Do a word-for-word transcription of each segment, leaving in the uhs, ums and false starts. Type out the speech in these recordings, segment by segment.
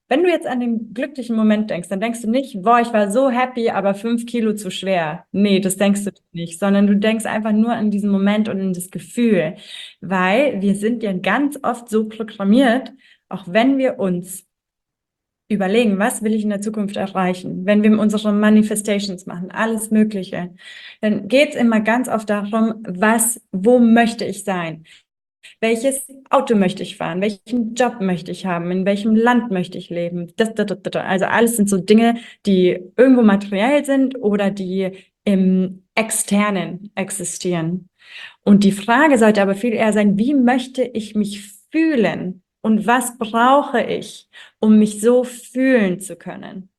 Wenn du jetzt an den glücklichen Moment denkst, dann denkst du nicht, boah, ich war so happy, aber fünf Kilo zu schwer. Nee, das denkst du nicht, sondern du denkst einfach nur an diesen Moment und an das Gefühl, weil wir sind ja ganz oft so programmiert, auch wenn wir uns überlegen, was will ich in der Zukunft erreichen, wenn wir unsere Manifestations machen, alles Mögliche, dann geht es immer ganz oft darum, was, wo möchte ich sein? Welches Auto möchte ich fahren? Welchen Job möchte ich haben? In welchem Land möchte ich leben? Das, das, das, das. Also alles sind so Dinge, die irgendwo materiell sind oder die im Externen existieren. Und die Frage sollte aber viel eher sein, wie möchte ich mich fühlen? Und was brauche ich, um mich so fühlen zu können?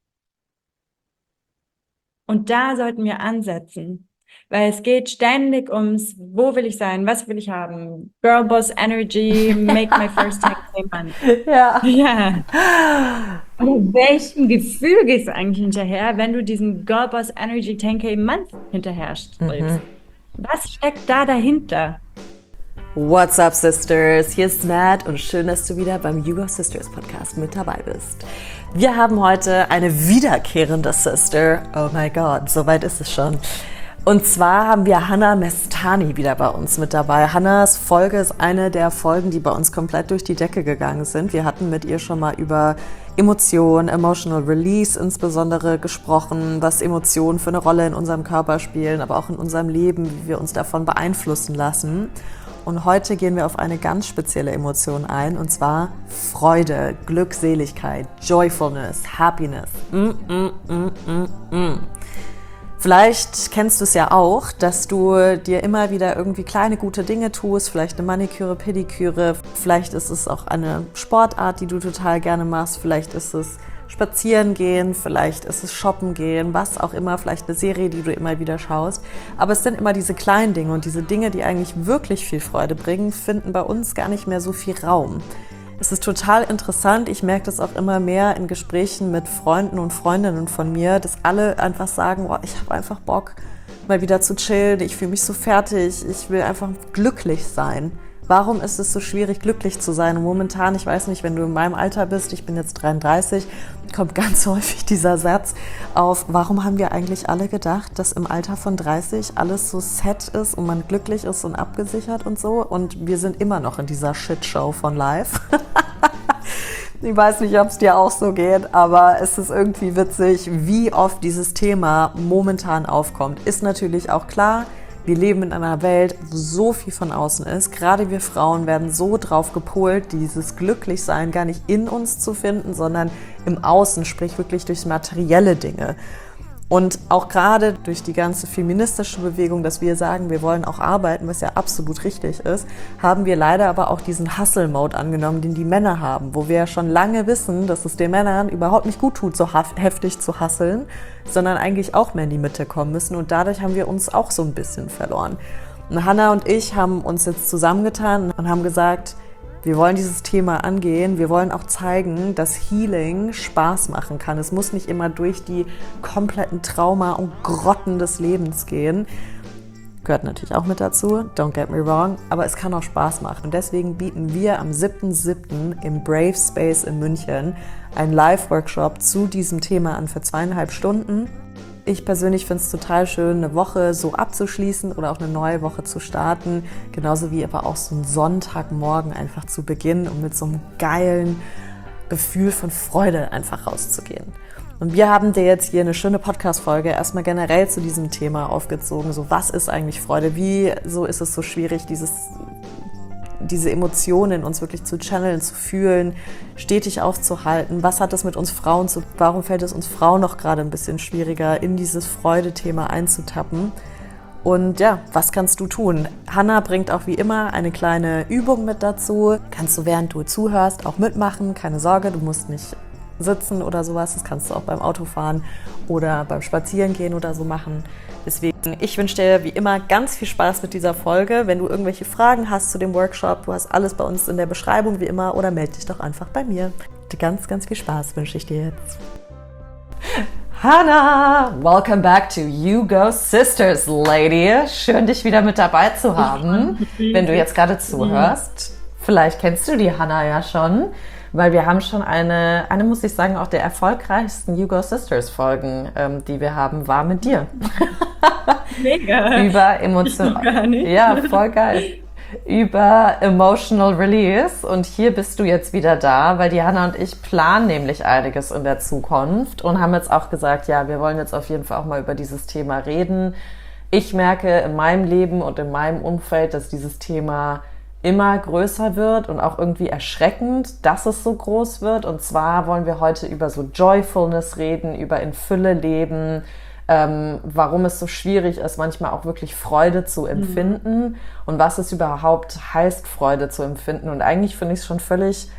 Und da sollten wir ansetzen, weil es geht ständig ums, wo will ich sein, was will ich haben? Girlboss Energy, make my first ten K month. Ja. Ja. Aber welchem Gefühl gehst du eigentlich hinterher, wenn du diesen Girlboss Energy ten K month hinterher strebst? Was steckt da dahinter? What's up, Sisters? Hier ist Matt und schön, dass du wieder beim You Go Sisters Podcast mit dabei bist. Wir haben heute eine wiederkehrende Sister. Oh my God, so weit ist es schon. Und zwar haben wir Hannah Mestani wieder bei uns mit dabei. Hannahs Folge ist eine der Folgen, die bei uns komplett durch die Decke gegangen sind. Wir hatten mit ihr schon mal über Emotionen, Emotional Release insbesondere gesprochen, was Emotionen für eine Rolle in unserem Körper spielen, aber auch in unserem Leben, wie wir uns davon beeinflussen lassen. Und heute gehen wir auf eine ganz spezielle Emotion ein, und zwar Freude, Glückseligkeit, Joyfulness, Happiness. Mm, mm, mm, mm, mm. Vielleicht kennst du es ja auch, dass du dir immer wieder irgendwie kleine gute Dinge tust, vielleicht eine Maniküre, Pediküre, vielleicht ist es auch eine Sportart, die du total gerne machst, vielleicht ist es spazieren gehen, vielleicht ist es shoppen gehen, was auch immer, vielleicht eine Serie, die du immer wieder schaust. Aber es sind immer diese kleinen Dinge, und diese Dinge, die eigentlich wirklich viel Freude bringen, finden bei uns gar nicht mehr so viel Raum. Es ist total interessant, ich merke das auch immer mehr in Gesprächen mit Freunden und Freundinnen von mir, dass alle einfach sagen, oh, ich habe einfach Bock, mal wieder zu chillen, ich fühle mich so fertig, ich will einfach glücklich sein. Warum ist es so schwierig, glücklich zu sein? Und momentan, ich weiß nicht, wenn du in meinem Alter bist, ich bin jetzt dreiunddreißig, kommt ganz häufig dieser Satz auf, warum haben wir eigentlich alle gedacht, dass im Alter von dreißig alles so set ist und man glücklich ist und abgesichert und so? Und wir sind immer noch in dieser Shitshow von Life. Ich weiß nicht, ob es dir auch so geht, aber es ist irgendwie witzig, wie oft dieses Thema momentan aufkommt. Ist natürlich auch klar, wir leben in einer Welt, wo so viel von außen ist. Gerade wir Frauen werden so drauf gepolt, dieses Glücklichsein gar nicht in uns zu finden, sondern im Außen, sprich wirklich durch materielle Dinge. Und auch gerade durch die ganze feministische Bewegung, dass wir sagen, wir wollen auch arbeiten, was ja absolut richtig ist, haben wir leider aber auch diesen Hustle-Mode angenommen, den die Männer haben, wo wir ja schon lange wissen, dass es den Männern überhaupt nicht gut tut, so heftig zu hustlen, sondern eigentlich auch mehr in die Mitte kommen müssen. Und dadurch haben wir uns auch so ein bisschen verloren. Und Hannah und ich haben uns jetzt zusammengetan und haben gesagt, wir wollen dieses Thema angehen, wir wollen auch zeigen, dass Healing Spaß machen kann. Es muss nicht immer durch die kompletten Trauma und Grotten des Lebens gehen. Gehört natürlich auch mit dazu, don't get me wrong, aber es kann auch Spaß machen. Und deswegen bieten wir am siebten siebten im Brave Space in München einen Live-Workshop zu diesem Thema an für zweieinhalb Stunden. Ich persönlich finde es total schön, eine Woche so abzuschließen oder auch eine neue Woche zu starten. Genauso wie aber auch so einen Sonntagmorgen einfach zu beginnen und mit so einem geilen Gefühl von Freude einfach rauszugehen. Und wir haben dir jetzt hier eine schöne Podcast-Folge erstmal generell zu diesem Thema aufgezogen. So, was ist eigentlich Freude? Wie so ist es so schwierig, dieses diese Emotionen in uns wirklich zu channeln, zu fühlen, stetig aufzuhalten. Was hat das mit uns Frauen zu tun? Warum fällt es uns Frauen noch gerade ein bisschen schwieriger, in dieses Freudethema einzutappen? Und ja, was kannst du tun? Hannah bringt auch wie immer eine kleine Übung mit dazu. Kannst du, während du zuhörst, auch mitmachen. Keine Sorge, du musst nicht sitzen oder sowas. Das kannst du auch beim Autofahren oder beim Spazierengehen oder so machen. Deswegen, ich wünsche dir wie immer ganz viel Spaß mit dieser Folge. Wenn du irgendwelche Fragen hast zu dem Workshop, du hast alles bei uns in der Beschreibung wie immer, oder melde dich doch einfach bei mir. Ganz, ganz viel Spaß wünsche ich dir jetzt. Hannah, welcome back to You Go Sisters, Lady. Schön, dich wieder mit dabei zu haben, wenn du jetzt gerade zuhörst. Vielleicht kennst du die Hannah ja schon. weil wir haben schon eine, eine muss ich sagen, auch der erfolgreichsten You Go Sisters Folgen, ähm, die wir haben, war mit dir. Mega. Über Emotionen. Ja, voll geil. Über Emotional Release. Und hier bist du jetzt wieder da, weil Diana und ich planen nämlich einiges in der Zukunft und haben jetzt auch gesagt, ja, wir wollen jetzt auf jeden Fall auch mal über dieses Thema reden. Ich merke in meinem Leben und in meinem Umfeld, dass dieses Thema immer größer wird und auch irgendwie erschreckend, dass es so groß wird. Und zwar wollen wir heute über so Joyfulness reden, über in Fülle leben, ähm, warum es so schwierig ist, manchmal auch wirklich Freude zu empfinden mhm. und was es überhaupt heißt, Freude zu empfinden. Und eigentlich finde ich es schon völlig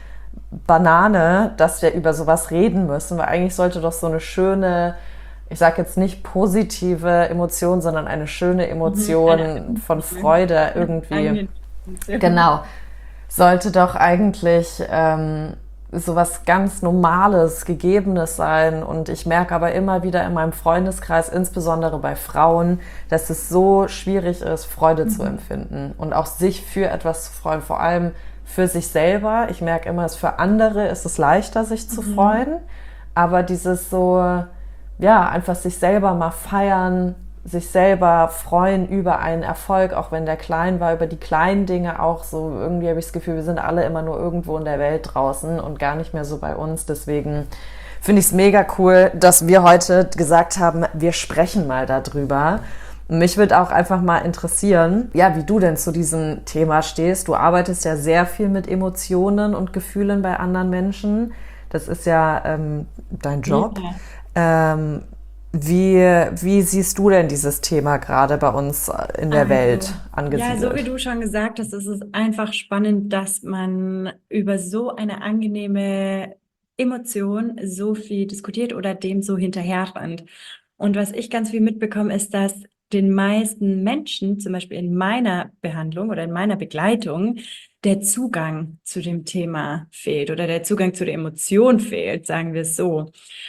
Banane, dass wir über sowas reden müssen, weil eigentlich sollte doch so eine schöne, ich sage jetzt nicht positive Emotion, sondern eine schöne Emotion mhm. von Freude irgendwie, genau, sollte doch eigentlich ähm, sowas ganz Normales, Gegebenes sein. Und ich merke aber immer wieder in meinem Freundeskreis, insbesondere bei Frauen, dass es so schwierig ist, Freude mhm. zu empfinden und auch sich für etwas zu freuen, vor allem für sich selber. Ich merke immer, es für andere ist es leichter, sich zu mhm. freuen, aber dieses so, ja, einfach sich selber mal feiern, sich selber freuen über einen Erfolg, auch wenn der klein war, über die kleinen Dinge auch so. Irgendwie habe ich das Gefühl, wir sind alle immer nur irgendwo in der Welt draußen und gar nicht mehr so bei uns. Deswegen finde ich es mega cool, dass wir heute gesagt haben, wir sprechen mal darüber. Und mich würde auch einfach mal interessieren, ja, wie du denn zu diesem Thema stehst. Du arbeitest ja sehr viel mit Emotionen und Gefühlen bei anderen Menschen. Das ist ja ähm, dein Job. Ja. Ähm, Wie, wie siehst du denn dieses Thema gerade bei uns in der also, Welt angesiedelt? Ja, so wie du schon gesagt hast, ist es einfach spannend, dass man über so eine angenehme Emotion so viel diskutiert oder dem so hinterherrennt. Und was ich ganz viel mitbekomme, ist, dass den meisten Menschen, zum Beispiel in meiner Behandlung oder in meiner Begleitung, der Zugang zu dem Thema fehlt oder der Zugang zu der Emotion fehlt, sagen wir es so.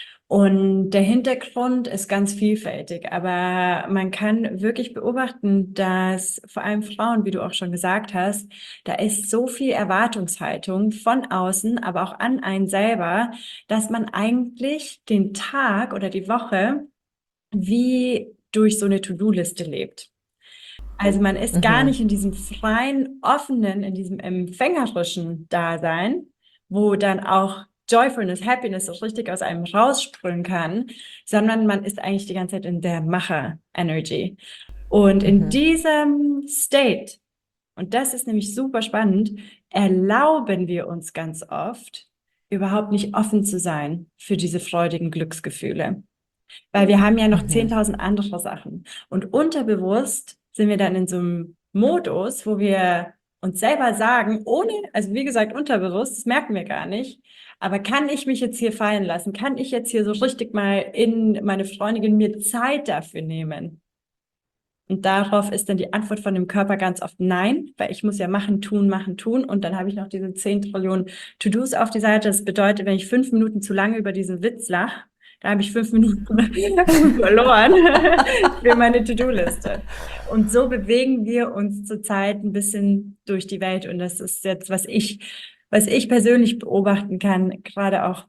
Und der Hintergrund ist ganz vielfältig, aber man kann wirklich beobachten, dass vor allem Frauen, wie du auch schon gesagt hast, da ist so viel Erwartungshaltung von außen, aber auch an einen selber, dass man eigentlich den Tag oder die Woche wie durch so eine To-Do-Liste lebt. Also man ist mhm. gar nicht in diesem freien, offenen, in diesem empfängerischen Dasein, wo dann auch Joyfulness, Happiness so richtig aus einem raussprühen kann, sondern man ist eigentlich die ganze Zeit in der Macher-Energy. Und in mhm. diesem State, und das ist nämlich super spannend, erlauben wir uns ganz oft, überhaupt nicht offen zu sein für diese freudigen Glücksgefühle. Weil wir haben ja noch mhm. zehntausend andere Sachen. Und unterbewusst sind wir dann in so einem Modus, wo wir uns selber sagen, ohne, also wie gesagt, unterbewusst, das merken wir gar nicht, aber kann ich mich jetzt hier fallen lassen? Kann ich jetzt hier so richtig mal in meine Freundin mir Zeit dafür nehmen? Und darauf ist dann die Antwort von dem Körper ganz oft nein, weil ich muss ja machen, tun, machen, tun. Und dann habe ich noch diese zehn Trillionen To-Dos auf die Seite. Das bedeutet, wenn ich fünf Minuten zu lange über diesen Witz lache, da habe ich fünf Minuten verloren für meine To-Do-Liste. Und so bewegen wir uns zurzeit ein bisschen durch die Welt. Und das ist jetzt, was ich, was ich persönlich beobachten kann, gerade auch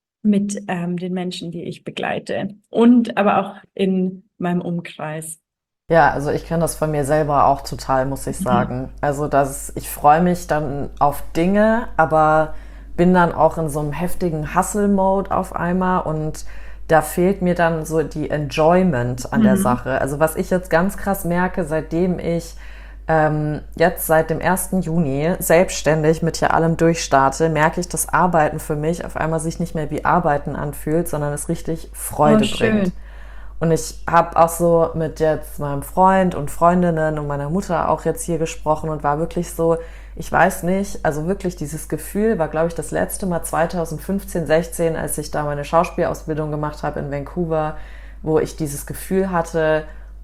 mit ähm, den Menschen, die ich begleite. Und aber auch in meinem Umkreis. Ja, also ich kenne das von mir selber auch total, muss ich sagen. Mhm. Also dass ich freue mich dann auf Dinge, aber bin dann auch in so einem heftigen Hustle-Mode auf einmal und da fehlt mir dann so die Enjoyment an mhm. der Sache. Also was ich jetzt ganz krass merke, seitdem ich ähm, jetzt seit dem ersten Juni selbstständig mit hier allem durchstarte, merke ich, dass Arbeiten für mich auf einmal sich nicht mehr wie Arbeiten anfühlt, sondern es richtig Freude oh, bringt. Schön. Und ich habe auch so mit jetzt meinem Freund und Freundinnen und meiner Mutter auch jetzt hier gesprochen und war wirklich so, ich weiß nicht, also wirklich dieses Gefühl war, glaube ich, das letzte Mal zweitausendfünfzehn, sechzehn, als ich da meine Schauspielausbildung gemacht habe in Vancouver, wo ich dieses Gefühl hatte,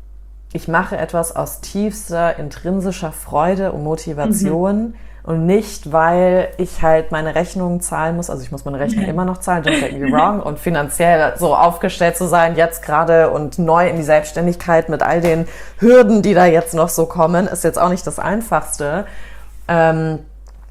ich mache etwas aus tiefster, intrinsischer Freude und Motivation mhm. und nicht, weil ich halt meine Rechnungen zahlen muss, also ich muss meine Rechnung immer noch zahlen, don't get me wrong, und finanziell so aufgestellt zu sein, jetzt gerade und neu in die Selbstständigkeit mit all den Hürden, die da jetzt noch so kommen, ist jetzt auch nicht das Einfachste. Ähm,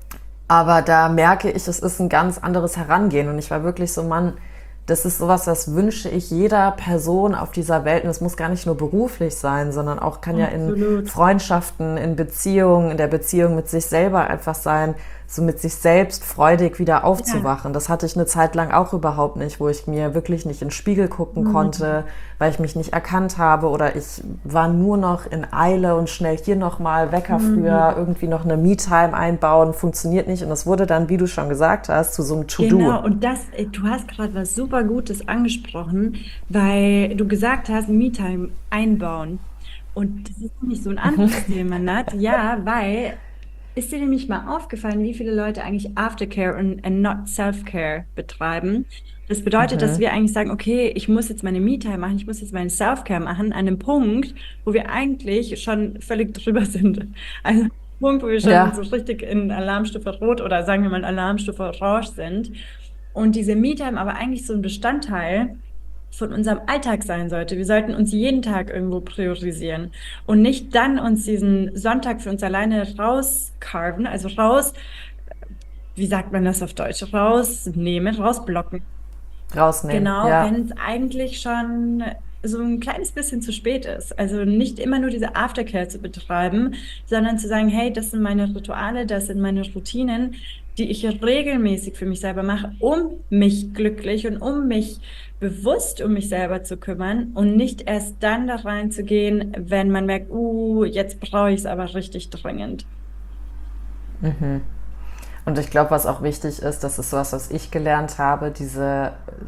Aber da merke ich, es ist ein ganz anderes Herangehen. Und ich war wirklich so, Mann, das ist sowas, das wünsche ich jeder Person auf dieser Welt. Und es muss gar nicht nur beruflich sein, sondern auch kann ja in Absolut. Freundschaften, in Beziehungen, in der Beziehung mit sich selber einfach sein, so mit sich selbst freudig wieder Ja. aufzuwachen. Das hatte ich eine Zeit lang auch überhaupt nicht, wo ich mir wirklich nicht in den Spiegel gucken Mhm. konnte, weil ich mich nicht erkannt habe oder ich war nur noch in Eile und schnell hier nochmal Wecker früher, Mhm. irgendwie noch eine Me-Time einbauen, funktioniert nicht. Und das wurde dann, wie du schon gesagt hast, zu so einem To-Do. Genau, und das, äh, du hast gerade was super Gutes angesprochen, weil du gesagt hast, Me-Time einbauen. Und das ist nämlich so ein anderes Thema, Nat. Ja, weil ist dir nämlich mal aufgefallen, wie viele Leute eigentlich Aftercare und and not Self-Care betreiben? Das bedeutet, dass wir eigentlich sagen, okay, ich muss jetzt meine Me-Time machen, ich muss jetzt meine Self-Care machen, an einem Punkt, wo wir eigentlich schon völlig drüber sind. Also Punkt, wo wir schon so Ja, richtig in Alarmstufe Rot oder sagen wir mal Alarmstufe Orange sind. Und diese Me-Time aber eigentlich so ein Bestandteil von unserem Alltag sein sollte. Wir sollten uns jeden Tag irgendwo priorisieren und nicht dann uns diesen Sonntag für uns alleine rauscarven, also raus, wie sagt man das auf Deutsch, rausnehmen, rausblocken. rausnehmen. Genau, Ja. wenn es eigentlich schon so ein kleines bisschen zu spät ist. Also nicht immer nur diese Aftercare zu betreiben, sondern zu sagen, hey, das sind meine Rituale, das sind meine Routinen, die ich regelmäßig für mich selber mache, um mich glücklich und um mich bewusst um mich selber zu kümmern und nicht erst dann da reinzugehen, wenn man merkt, uh, jetzt brauche ich es aber richtig dringend. Und ich glaube, was auch wichtig ist, das ist sowas, was ich gelernt habe, diese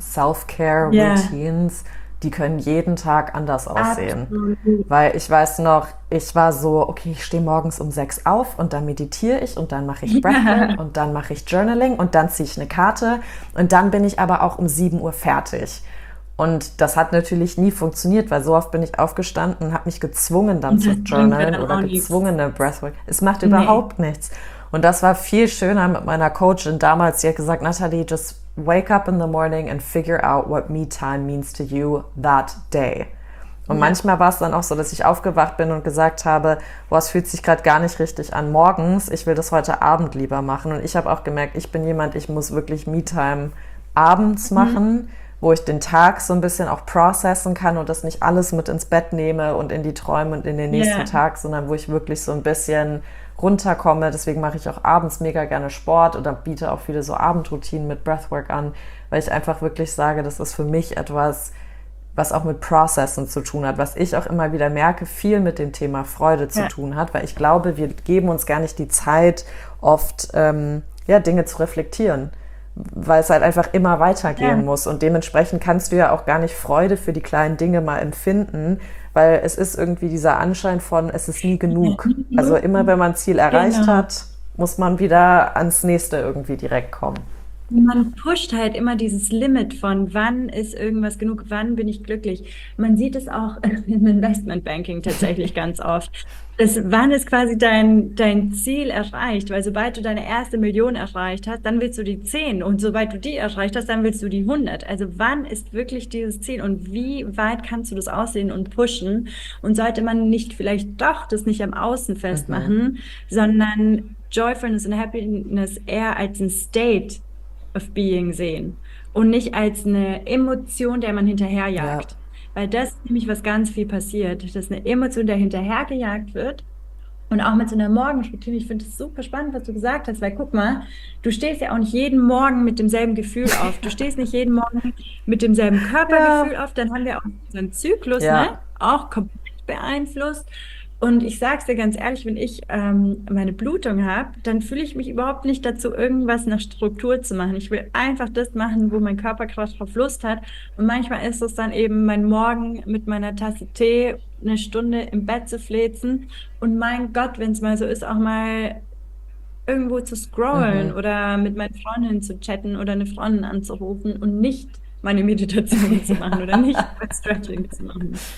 Ja, Self-Care-Routines, die können jeden Tag anders aussehen. absolut. Weil ich weiß noch, ich war so, okay, ich stehe morgens um sechs auf und dann meditiere ich und dann mache ich Breathwork Ja, und dann mache ich Journaling und dann ziehe ich eine Karte und dann bin ich aber auch um sieben Uhr fertig. Und das hat natürlich nie funktioniert, weil so oft bin ich aufgestanden und habe mich gezwungen, dann und zu das bringt mir journalen dann oder auch nichts. gezwungen, eine Breathwork. Es macht Nee. überhaupt nichts. Und das war viel schöner mit meiner Coachin damals. Die hat gesagt, Natalie, just wake up in the morning and figure out what me time means to you that day. Und Ja. manchmal war es dann auch so, dass ich aufgewacht bin und gesagt habe, boah, es fühlt sich gerade gar nicht richtig an morgens, ich will das heute Abend lieber machen. Und ich habe auch gemerkt, ich bin jemand, ich muss wirklich Me-Time abends Mhm. machen, wo ich den Tag so ein bisschen auch processen kann und das nicht alles mit ins Bett nehme und in die Träume und in den nächsten Ja. Tag, sondern wo ich wirklich so ein bisschen runterkomme. Deswegen mache ich auch abends mega gerne Sport oder biete auch viele so Abendroutinen mit Breathwork an, weil ich einfach wirklich sage, das ist für mich etwas, was auch mit Processen zu tun hat, was ich auch immer wieder merke, viel mit dem Thema Freude zu Ja. tun hat, weil ich glaube, wir geben uns gar nicht die Zeit, oft ähm, ja, Dinge zu reflektieren, weil es halt einfach immer weitergehen Ja. muss und dementsprechend kannst du ja auch gar nicht Freude für die kleinen Dinge mal empfinden, weil es ist irgendwie dieser Anschein von, es ist nie genug. Also immer wenn man ein Ziel erreicht Genau. hat, muss man wieder ans nächste irgendwie direkt kommen. Man pusht halt immer dieses Limit von, wann ist irgendwas genug, wann bin ich glücklich. Man sieht es auch im Investmentbanking tatsächlich ganz oft. Das, wann ist quasi dein, dein Ziel erreicht? Weil sobald du deine erste Million erreicht hast, dann willst du die zehn. Und sobald du die erreicht hast, dann willst du die hundert. Also wann ist wirklich dieses Ziel und wie weit kannst du das aussehen und pushen? Und sollte man nicht vielleicht doch das nicht am Außen festmachen, sondern Joyfulness und Happiness eher als ein State of Being sehen und nicht als eine Emotion, der man Ja, hinterherjagt. Weil das ist nämlich was ganz viel passiert, dass eine Emotion, der hinterhergejagt wird und auch mit so einer Morgenroutine. Ich finde es super spannend, was du gesagt hast, weil guck mal, du stehst ja auch nicht jeden Morgen mit demselben Gefühl auf. Du stehst nicht jeden Morgen mit demselben ja, Körpergefühl auf. Dann haben wir auch unseren Zyklus, ne? ja. Auch komplett beeinflusst. Und ich sage es dir ganz ehrlich, wenn ich ähm, meine Blutung habe, dann fühle ich mich überhaupt nicht dazu, irgendwas nach Struktur zu machen. Ich will einfach das machen, wo mein Körper gerade drauf Lust hat. Und manchmal ist es dann eben mein Morgen mit meiner Tasse Tee eine Stunde im Bett zu fläzen. Und mein Gott, wenn es mal so ist, auch mal irgendwo zu scrollen oder mit meinen Freundinnen zu chatten oder eine Freundin anzurufen und nicht meine Meditation zu machen oder nicht mein Stretching zu machen.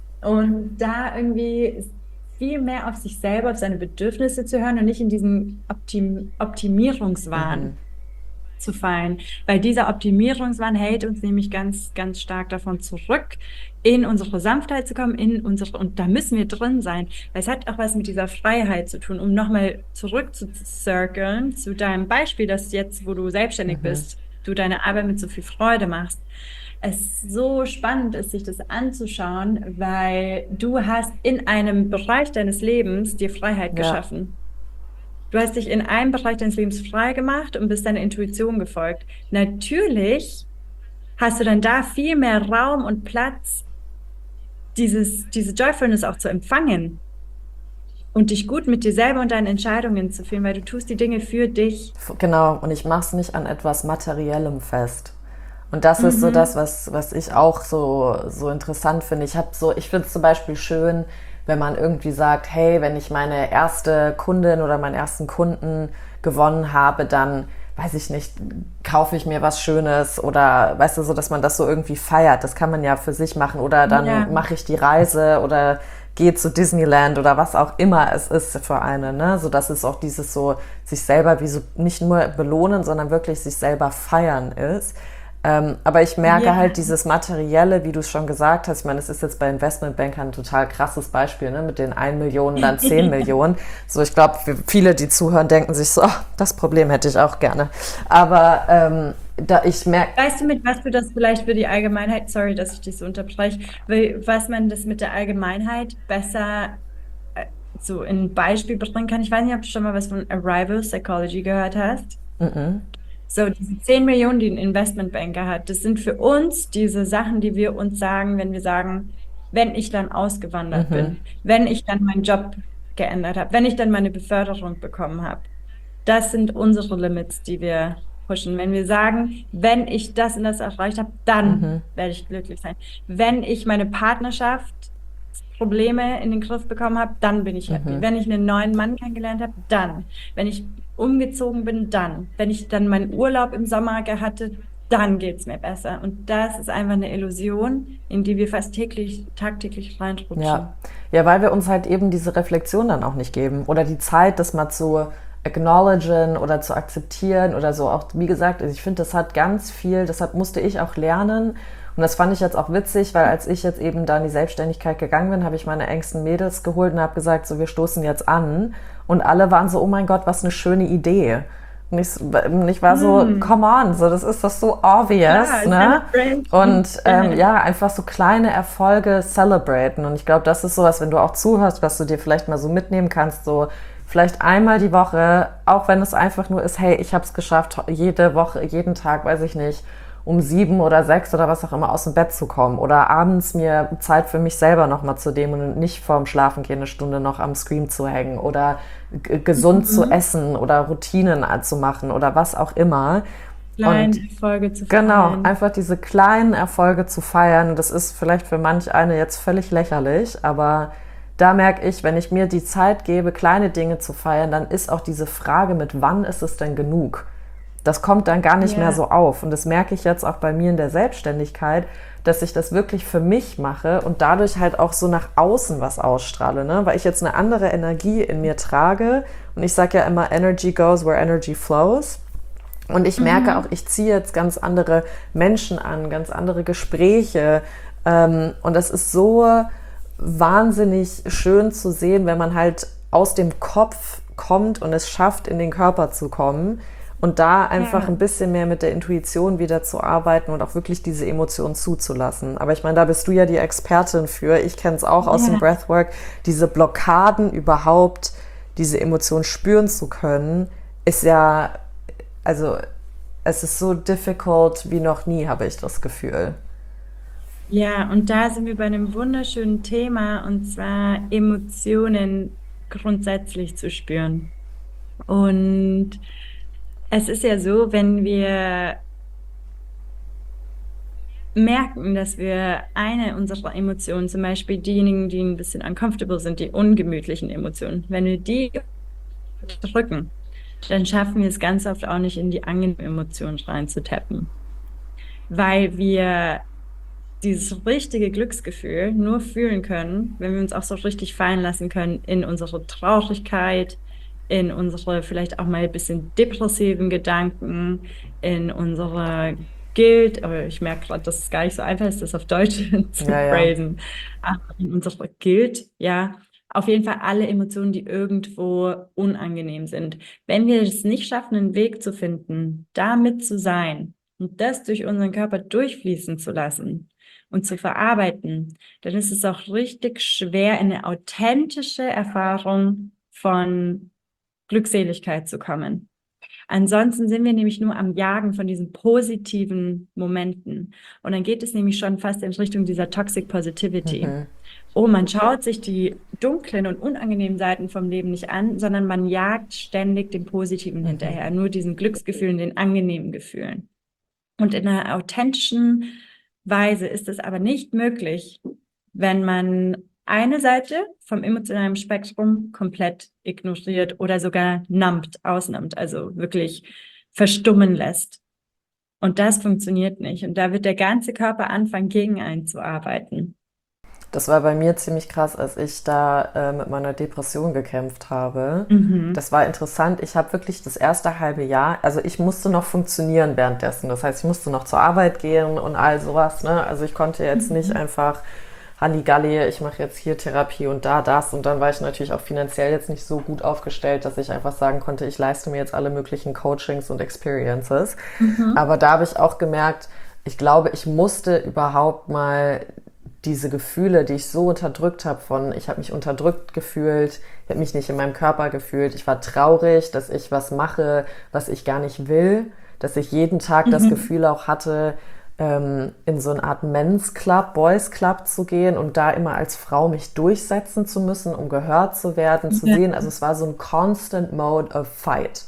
Und da irgendwie viel mehr auf sich selber, auf seine Bedürfnisse zu hören und nicht in diesem Optim Optimierungswahn. zu fallen, weil dieser Optimierungswahn hält uns nämlich ganz, ganz stark davon zurück, in unsere Sanftheit zu kommen, in unsere, und da müssen wir drin sein. Weil es hat auch was mit dieser Freiheit zu tun, um nochmal zurück zu circlen, zu deinem Beispiel, dass jetzt, wo du selbstständig Mhm. bist, du deine Arbeit mit so viel Freude machst. Es so spannend ist, sich das anzuschauen, weil du hast in einem Bereich deines Lebens dir Freiheit Ja, geschaffen. Du hast dich in einem Bereich deines Lebens frei gemacht und bist deiner Intuition gefolgt. Natürlich hast du dann da viel mehr Raum und Platz, dieses, diese Joyfulness auch zu empfangen und dich gut mit dir selber und deinen Entscheidungen zu fühlen, weil du tust die Dinge für dich. f- genau. Und ich mache es nicht an etwas Materiellem fest. Und das ist so das, Mhm. was, was ich auch so, so interessant finde. Ich habe so, ich finde es zum Beispiel schön, wenn man irgendwie sagt, hey, wenn ich meine erste Kundin oder meinen ersten Kunden gewonnen habe, dann, weiß ich nicht, kaufe ich mir was Schönes oder, weißt du, so, dass man das so irgendwie feiert. Das kann man ja für sich machen oder Ja, dann mache ich die Reise oder gehe zu Disneyland oder was auch immer es ist für eine, ne? So dass es auch dieses so sich selber wie so nicht nur belohnen, sondern wirklich sich selber feiern ist. Ähm, aber ich merke ja, halt dieses Materielle, wie du es schon gesagt hast, ich meine, es ist jetzt bei Investmentbankern ein total krasses Beispiel, ne? Mit den ein Million, dann zehn Millionen. So, ich glaube, viele, die zuhören, denken sich so, oh, das Problem hätte ich auch gerne. Aber ähm, da ich merke, Weißt du, mit was du das vielleicht für die Allgemeinheit, sorry, dass ich dich so unterbreche, weil was man das mit der Allgemeinheit besser äh, so in ein Beispiel bringen kann? Ich weiß nicht, ob du schon mal was von Arrival Psychology gehört hast. So, diese zehn Millionen, die ein Investmentbanker hat, das sind für uns diese Sachen, die wir uns sagen, wenn wir sagen, wenn ich dann ausgewandert bin, wenn ich dann meinen Job geändert habe, wenn ich dann meine Beförderung bekommen habe. Das sind unsere Limits, die wir pushen. Wenn wir sagen, wenn ich das und das erreicht habe, dann werde ich glücklich sein. Wenn ich meine Partnerschaft Probleme in den Griff bekommen habe, dann bin ich happy. Wenn ich einen neuen Mann kennengelernt habe, dann. Wenn ich umgezogen bin, dann. Wenn ich dann meinen Urlaub im Sommer hatte, dann geht's mir besser. Und das ist einfach eine Illusion, in die wir fast täglich, tagtäglich ja, reinrutschen. ja, weil wir uns halt eben diese Reflexion dann auch nicht geben oder die Zeit, das mal zu acknowledgen oder zu akzeptieren oder so. Auch, wie gesagt, also ich finde, das hat ganz viel, deshalb musste ich auch lernen. Und das fand ich jetzt auch witzig, weil als ich jetzt eben da in die Selbstständigkeit gegangen bin, habe ich meine engsten Mädels geholt und habe gesagt, so, wir stoßen jetzt an. Und alle waren so, oh mein Gott, was eine schöne Idee. Und ich, und ich war so, Hm. come on, so, das ist doch so obvious, Klar, ne? Celebration. Und ähm, ja, einfach so kleine Erfolge celebraten. Und ich glaube, das ist sowas, wenn du auch zuhörst, was du dir vielleicht mal so mitnehmen kannst, so vielleicht einmal die Woche, auch wenn es einfach nur ist, hey, ich habe es geschafft, jede Woche, jeden Tag, weiß ich nicht, um sieben oder sechs oder was auch immer aus dem Bett zu kommen oder abends mir Zeit für mich selber nochmal zu nehmen und nicht vorm Schlafengehen eine Stunde noch am Screen zu hängen oder g- gesund zu Mhm. essen oder Routinen zu machen oder was auch immer. Und Kleine Erfolge zu genau, feiern. einfach diese kleinen Erfolge zu feiern, das ist vielleicht für manch eine jetzt völlig lächerlich, aber da merke ich, wenn ich mir die Zeit gebe, kleine Dinge zu feiern, dann ist auch diese Frage mit wann ist es denn genug? Das kommt dann gar nicht mehr Ja, so auf. Und das merke ich jetzt auch bei mir in der Selbstständigkeit, dass ich das wirklich für mich mache und dadurch halt auch so nach außen was ausstrahle, ne? Weil ich jetzt eine andere Energie in mir trage. Und ich sage ja immer, Energy goes where energy flows. Und ich merke auch, mhm. ich ziehe jetzt ganz andere Menschen an, ganz andere Gespräche. Ähm, und das ist so wahnsinnig schön zu sehen, wenn man halt aus dem Kopf kommt und es schafft, in den Körper zu kommen und da einfach Ja, ein bisschen mehr mit der Intuition wieder zu arbeiten und auch wirklich diese Emotionen zuzulassen. Aber ich meine, da bist du ja die Expertin für. Ich kenne es auch aus dem ja, Breathwork. Diese Blockaden überhaupt, diese Emotionen spüren zu können, ist ja, also es ist so difficult wie noch nie, habe ich das Gefühl. ja, und da sind wir bei einem wunderschönen Thema, und zwar Emotionen grundsätzlich zu spüren. Und es ist ja so, wenn wir merken, dass wir eine unserer Emotionen, zum Beispiel diejenigen, die ein bisschen uncomfortable sind, die ungemütlichen Emotionen, wenn wir die drücken, dann schaffen wir es ganz oft auch nicht, in die angenehmen Emotionen reinzutappen, weil wir dieses richtige Glücksgefühl nur fühlen können, wenn wir uns auch so richtig fallen lassen können in unsere Traurigkeit, in unsere vielleicht auch mal ein bisschen depressiven Gedanken, in unsere Guilt, aber ich merke gerade, dass es gar nicht so einfach ist, das auf Deutsch zu Ja, ja. phrasen, aber in unsere Guilt, ja, auf jeden Fall alle Emotionen, die irgendwo unangenehm sind. Wenn wir es nicht schaffen, einen Weg zu finden, damit zu sein und das durch unseren Körper durchfließen zu lassen und zu verarbeiten, dann ist es auch richtig schwer, in eine authentische Erfahrung von Glückseligkeit zu kommen. Ansonsten sind wir nämlich nur am Jagen von diesen positiven Momenten. Und dann geht es nämlich schon fast in Richtung dieser Toxic Positivity. Mhm. Oh, man schaut sich die dunklen und unangenehmen Seiten vom Leben nicht an, sondern man jagt ständig dem Positiven Mhm. hinterher, nur diesen Glücksgefühlen, den angenehmen Gefühlen. Und in einer authentischen Weise ist es aber nicht möglich, wenn man eine Seite vom emotionalen Spektrum komplett ignoriert oder sogar numbt, ausnimmt, also wirklich verstummen lässt. Und das funktioniert nicht. Und da wird der ganze Körper anfangen, gegen einen zu arbeiten. Das war bei mir ziemlich krass, als ich da äh, mit meiner Depression gekämpft habe. Mhm. Das war interessant. Ich habe wirklich das erste halbe Jahr, also ich musste noch funktionieren währenddessen. Das heißt, ich musste noch zur Arbeit gehen und all sowas. Ne? Also ich konnte jetzt nicht Mhm. einfach Halligalli, ich mache jetzt hier Therapie und da das. Und dann war ich natürlich auch finanziell jetzt nicht so gut aufgestellt, dass ich einfach sagen konnte, ich leiste mir jetzt alle möglichen Coachings und Experiences. Mhm. Aber da habe ich auch gemerkt, ich glaube, ich musste überhaupt mal diese Gefühle, die ich so unterdrückt habe, von ich habe mich unterdrückt gefühlt, ich habe mich nicht in meinem Körper gefühlt, ich war traurig, dass ich was mache, was ich gar nicht will, dass ich jeden Tag das Mhm. Gefühl auch hatte, ähm, in so eine Art Men's Club, Boys Club zu gehen und da immer als Frau mich durchsetzen zu müssen, um gehört zu werden, zu Ja. sehen. Also es war so ein constant mode of fight.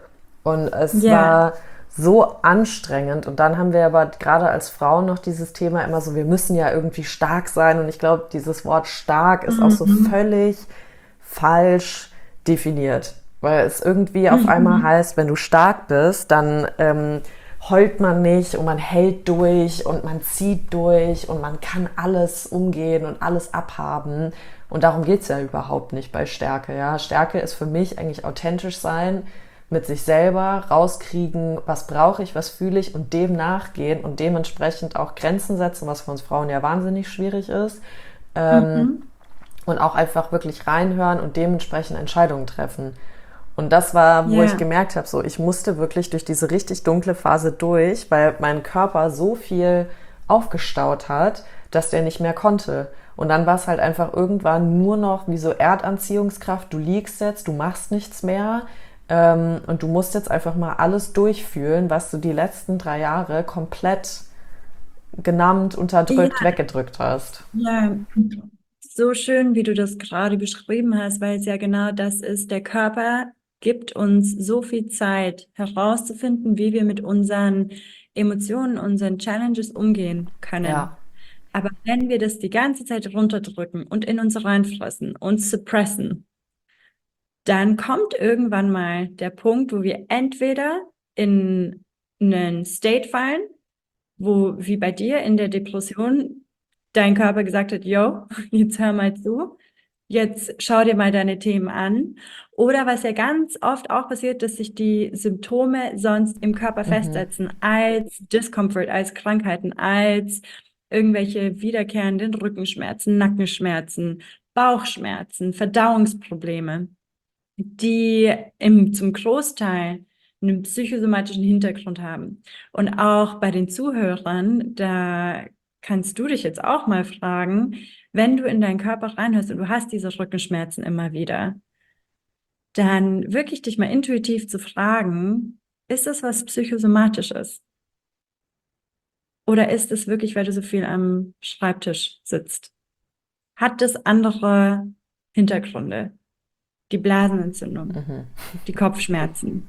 Und es Ja. war so anstrengend. Und dann haben wir aber gerade als Frauen noch dieses Thema immer so, wir müssen ja irgendwie stark sein. Und ich glaube, dieses Wort stark ist auch so Mhm. völlig falsch definiert. Weil es irgendwie auf einmal Mhm. heißt, wenn du stark bist, dann ähm, heult man nicht und man hält durch und man zieht durch und man kann alles umgehen und alles abhaben. Und darum geht's ja überhaupt nicht bei Stärke. Ja? Stärke ist für mich eigentlich authentisch sein, mit sich selber rauskriegen, was brauche ich, was fühle ich und dem nachgehen und dementsprechend auch Grenzen setzen, was für uns Frauen ja wahnsinnig schwierig ist. Ähm, Mhm. und auch einfach wirklich reinhören und dementsprechend Entscheidungen treffen. Und das war, wo ich Ja. gemerkt habe, so ich musste wirklich durch diese richtig dunkle Phase durch, weil mein Körper so viel aufgestaut hat, dass der nicht mehr konnte. Und dann war es halt einfach irgendwann nur noch wie so Erdanziehungskraft. Du liegst jetzt, du machst nichts mehr. Ähm, und du musst jetzt einfach mal alles durchfühlen, was du die letzten drei Jahre komplett genannt, unterdrückt, Ja. weggedrückt hast. Ja. So schön, wie du das gerade beschrieben hast, weil es ja genau das ist. Der Körper gibt uns so viel Zeit herauszufinden, wie wir mit unseren Emotionen, unseren Challenges umgehen Ja. können. Aber wenn wir das die ganze Zeit runterdrücken und in uns reinfressen und suppressen, dann kommt irgendwann mal der Punkt, wo wir entweder in einen State fallen, wo, wie bei dir in der Depression, dein Körper gesagt hat, yo, jetzt hör mal zu, jetzt schau dir mal deine Themen an. Oder was ja ganz oft auch passiert, dass sich die Symptome sonst im Körper Mhm. festsetzen als Discomfort, als Krankheiten, als irgendwelche wiederkehrenden Rückenschmerzen, Nackenschmerzen, Bauchschmerzen, Verdauungsprobleme, die im, zum Großteil einen psychosomatischen Hintergrund haben. Und auch bei den Zuhörern, da kannst du dich jetzt auch mal fragen, wenn du in deinen Körper reinhörst und du hast diese Rückenschmerzen immer wieder, dann wirklich dich mal intuitiv zu fragen, ist das was Psychosomatisches? Oder ist es wirklich, weil du so viel am Schreibtisch sitzt? Hat das andere Hintergründe? Die Blasenentzündung, Mhm. die Kopfschmerzen?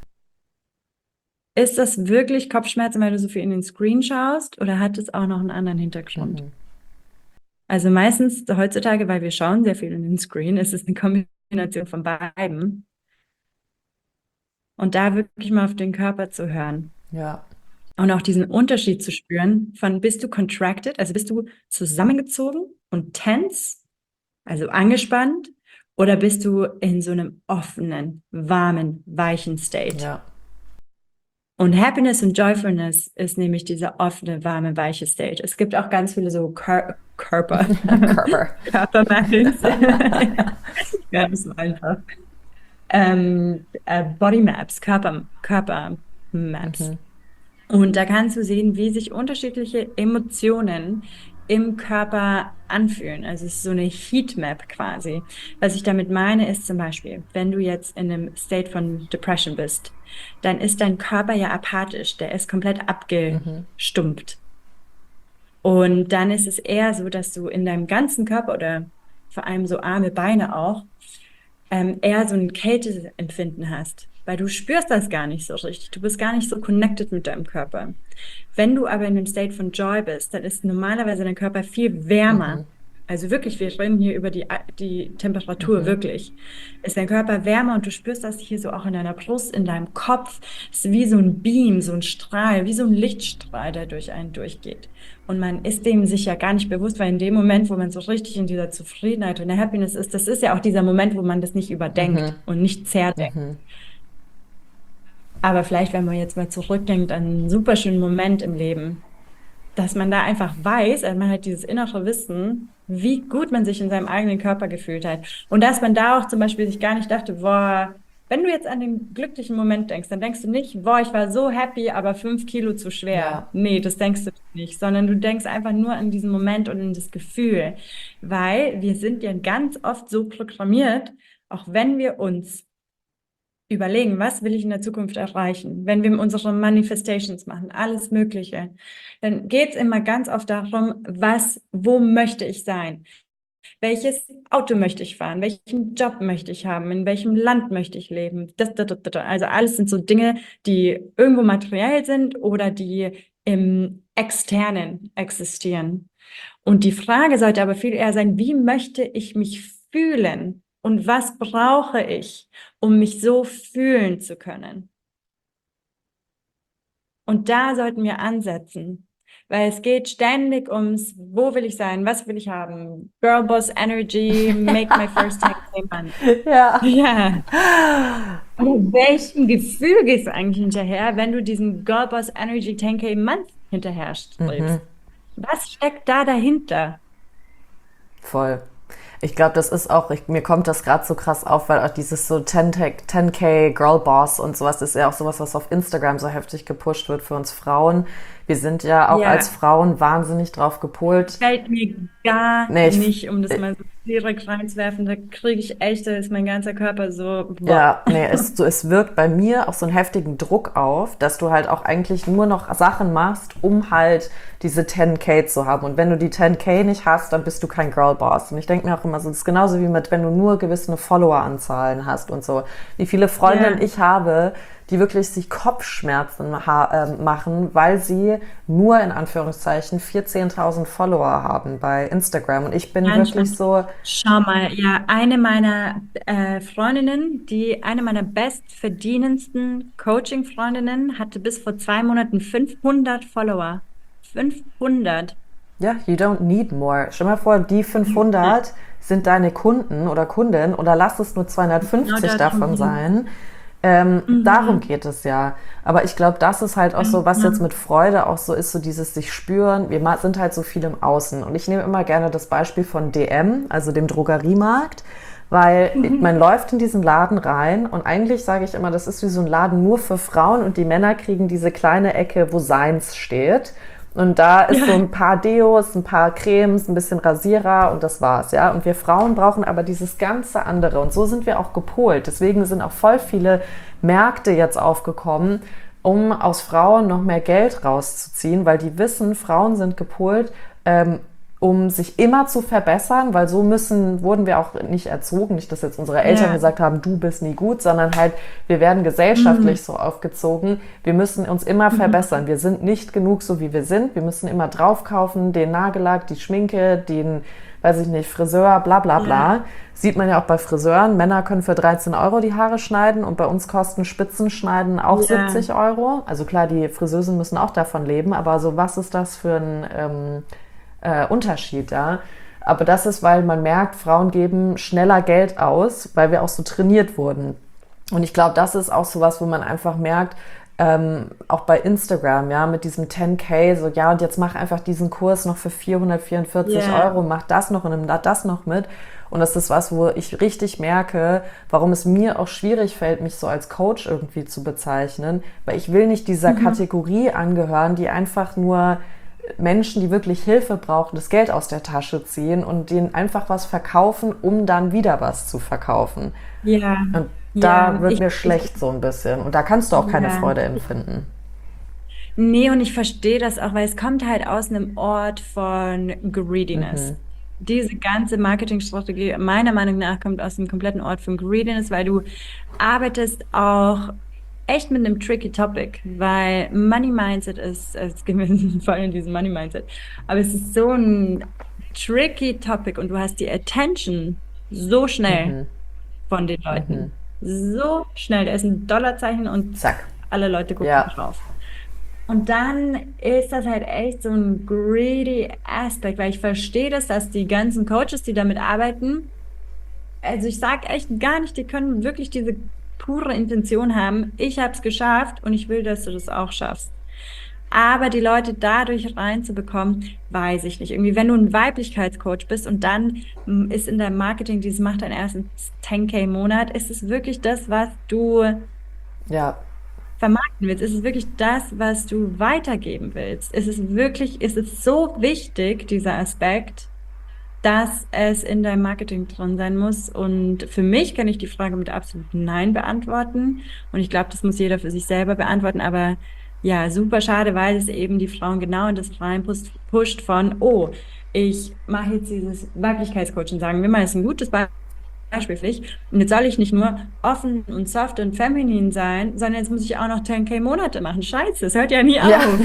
Ist das wirklich Kopfschmerzen, weil du so viel in den Screen schaust, oder hat es auch noch einen anderen Hintergrund? Mhm. Also meistens heutzutage, weil wir schauen sehr viel in den Screen, ist es eine Kombination von beiden. Und da wirklich mal auf den Körper zu hören Ja. und auch diesen Unterschied zu spüren von bist du contracted, also bist du zusammengezogen und tense, also angespannt, Oder bist du in so einem offenen, warmen, weichen State? Ja. Und Happiness und Joyfulness ist nämlich dieser offene, warme, weiche State. Es gibt auch ganz viele so Kör Körper, Körper. Körpermappings. Ganz einfach. Ähm, äh, Body Maps, Körper, Körpermaps. Mhm. Und da kannst du sehen, wie sich unterschiedliche Emotionen im Körper anfühlen. Also es ist so eine Heatmap quasi. Was ich damit meine, ist zum Beispiel, wenn du jetzt in einem State von Depression bist, dann ist dein Körper ja apathisch, der ist komplett abgestumpft. Und dann ist es eher so, dass du in deinem ganzen Körper oder vor allem so Arme, Beine auch, ähm, eher so ein Kälteempfinden hast, weil du spürst das gar nicht so richtig. Du bist gar nicht so connected mit deinem Körper. Wenn du aber in einem State von Joy bist, dann ist normalerweise dein Körper viel wärmer. Also wirklich, wir reden hier über die, die Temperatur, wirklich. Ist dein Körper wärmer und du spürst das hier so auch in deiner Brust, in deinem Kopf. Es ist wie so ein Beam, so ein Strahl, wie so ein Lichtstrahl, der durch einen durchgeht. Und man ist dem sich ja gar nicht bewusst, weil in dem Moment, wo man so richtig in dieser Zufriedenheit und der Happiness ist, das ist ja auch dieser Moment, wo man das nicht überdenkt und nicht zerdenkt. Aber vielleicht, wenn man jetzt mal zurückdenkt an einen super schönen Moment im Leben, dass man da einfach weiß, also man hat dieses innere Wissen, wie gut man sich in seinem eigenen Körper gefühlt hat. Und dass man da auch zum Beispiel sich gar nicht dachte, boah, wenn du jetzt an den glücklichen Moment denkst, dann denkst du nicht, boah, ich war so happy, aber fünf Kilo zu schwer. Ja. Nee, das denkst du nicht, sondern du denkst einfach nur an diesen Moment und an das Gefühl. Weil wir sind ja ganz oft so programmiert, auch wenn wir uns überlegen, was will ich in der Zukunft erreichen, wenn wir unsere Manifestations machen, alles Mögliche, dann geht es immer ganz oft darum, was, wo möchte ich sein? Welches Auto möchte ich fahren? Welchen Job möchte ich haben? In welchem Land möchte ich leben? Das, das, das, das. Also alles sind so Dinge, die irgendwo materiell sind oder die im Externen existieren. Und die Frage sollte aber viel eher sein, wie möchte ich mich fühlen? Und was brauche ich, um mich so fühlen zu können? Und da sollten wir ansetzen, weil es geht ständig ums, wo will ich sein, was will ich haben? Girlboss Energy, make my first ten K month. Ja. Ja. Und welchem Gefühl gehst du eigentlich hinterher, wenn du diesen Girlboss Energy ten K month hinterher strebst? Was steckt da dahinter? Voll. Ich glaube, das ist auch, ich, mir kommt das gerade so krass auf, weil auch dieses so zehn K Girl Boss und sowas ist ja auch sowas, was auf Instagram so heftig gepusht wird für uns Frauen. Wir sind ja auch Ja. als Frauen wahnsinnig drauf gepolt. Fällt mir gar Nee, ich- nicht, um das mal so direkt reinzuwerfen. Da kriege ich echt, da ist mein ganzer Körper so. boah. Ja, nee, es, so, es wirkt bei mir auch so einen heftigen Druck auf, dass du halt auch eigentlich nur noch Sachen machst, um halt diese zehn K zu haben. Und wenn du die zehn K nicht hast, dann bist du kein Girlboss. Und ich denke mir auch immer so, das ist genauso wie mit, wenn du nur gewisse Followeranzahlen hast und so. Wie viele Freundinnen Ja. ich habe, die wirklich sich Kopfschmerzen ha äh, machen, weil sie nur in Anführungszeichen vierzehntausend Follower haben bei Instagram. Und ich bin Ganz wirklich so, Schau mal, ja, eine meiner äh, Freundinnen, die eine meiner bestverdienendsten Coaching-Freundinnen, hatte bis vor zwei Monaten fünfhundert Follower. fünfhundert. ja, you don't need more. Stell mal vor, die fünfhundert sind deine Kunden oder Kunden oder lass es nur zweihundertfünfzig Genau darum davon geht's. sein. Ähm, Darum geht es ja. Aber ich glaube, das ist halt auch so, was jetzt mit Freude auch so ist, so dieses sich spüren. Wir ma- sind halt so viel im Außen. Und ich nehme immer gerne das Beispiel von D M, also dem Drogeriemarkt, weil man läuft in diesen Laden rein und eigentlich sage ich immer, das ist wie so ein Laden nur für Frauen und die Männer kriegen diese kleine Ecke, wo Seins steht. Und da ist Ja. so ein paar Deos, ein paar Cremes, ein bisschen Rasierer und das war's, ja. Und wir Frauen brauchen aber dieses ganze andere. Und so sind wir auch gepolt. Deswegen sind auch voll viele Märkte jetzt aufgekommen, um aus Frauen noch mehr Geld rauszuziehen, weil die wissen, Frauen sind gepolt, ähm, um sich immer zu verbessern, weil so müssen, wurden wir auch nicht erzogen, nicht, dass jetzt unsere Eltern Ja. gesagt haben, du bist nie gut, sondern halt, wir werden gesellschaftlich so aufgezogen, wir müssen uns immer verbessern, wir sind nicht genug so, wie wir sind, wir müssen immer draufkaufen, den Nagellack, die Schminke, den, weiß ich nicht, Friseur, bla bla bla. Ja. Sieht man ja auch bei Friseuren, Männer können für dreizehn Euro die Haare schneiden und bei uns kosten Spitzenschneiden auch Ja. siebzig Euro. Also klar, die Friseusen müssen auch davon leben, aber so was ist das für ein ähm, äh, Unterschied, ja. Aber das ist, weil man merkt, Frauen geben schneller Geld aus, weil wir auch so trainiert wurden. Und ich glaube, das ist auch so was, wo man einfach merkt, ähm, auch bei Instagram, ja, mit diesem zehn K, so, ja, und jetzt mach einfach diesen Kurs noch für vierhundertvierundvierzig Ja. Euro, mach das noch und nimm da das noch mit. Und das ist was, wo ich richtig merke, warum es mir auch schwierig fällt, mich so als Coach irgendwie zu bezeichnen, weil ich will nicht dieser Mhm. Kategorie angehören, die einfach nur Menschen, die wirklich Hilfe brauchen, das Geld aus der Tasche ziehen und denen einfach was verkaufen, um dann wieder was zu verkaufen. Ja, Und da ja, wird ich, mir ich, schlecht so ein bisschen. Und da kannst du auch keine ja. Freude empfinden. Nee, und ich verstehe das auch, weil es kommt halt aus einem Ort von Greediness. Mhm. Diese ganze Marketingstrategie, meiner Meinung nach, kommt aus einem kompletten Ort von Greediness, weil du arbeitest auch echt mit einem tricky Topic, weil Money Mindset ist, es geht mir voll in diesem Money Mindset, aber es ist so ein tricky Topic und du hast die Attention so schnell Mhm. von den Leuten. So schnell, da ist ein Dollarzeichen und Zack. alle Leute gucken Ja. drauf. Und dann ist das halt echt so ein greedy Aspekt, weil ich verstehe das, dass die ganzen Coaches, die damit arbeiten, also ich sage echt gar nicht, die können wirklich diese pure Intention haben, ich habe es geschafft und ich will, dass du das auch schaffst. Aber die Leute dadurch reinzubekommen, weiß ich nicht. Irgendwie, wenn du ein Weiblichkeitscoach bist und dann mm, ist in deinem Marketing, dieses macht deinen ersten zehn K im Monat, ist es wirklich das, was du Ja. vermarkten willst? Ist es wirklich das, was du weitergeben willst? Ist es wirklich, ist es so wichtig, dieser Aspekt, dass es in deinem Marketing drin sein muss? Und für mich kann ich die Frage mit absolut Nein beantworten. Und ich glaube, das muss jeder für sich selber beantworten. Aber ja, super schade, weil es eben die Frauen genau in das reinpusht pusht von, oh, ich mache jetzt dieses Weiblichkeitscoaching, sagen wir mal, ist ein gutes Beispiel Beispiel für dich. Und jetzt soll ich nicht nur offen und soft und feminin sein, sondern jetzt muss ich auch noch zehn K Monate machen. Scheiße, das hört ja nie Ja. auf.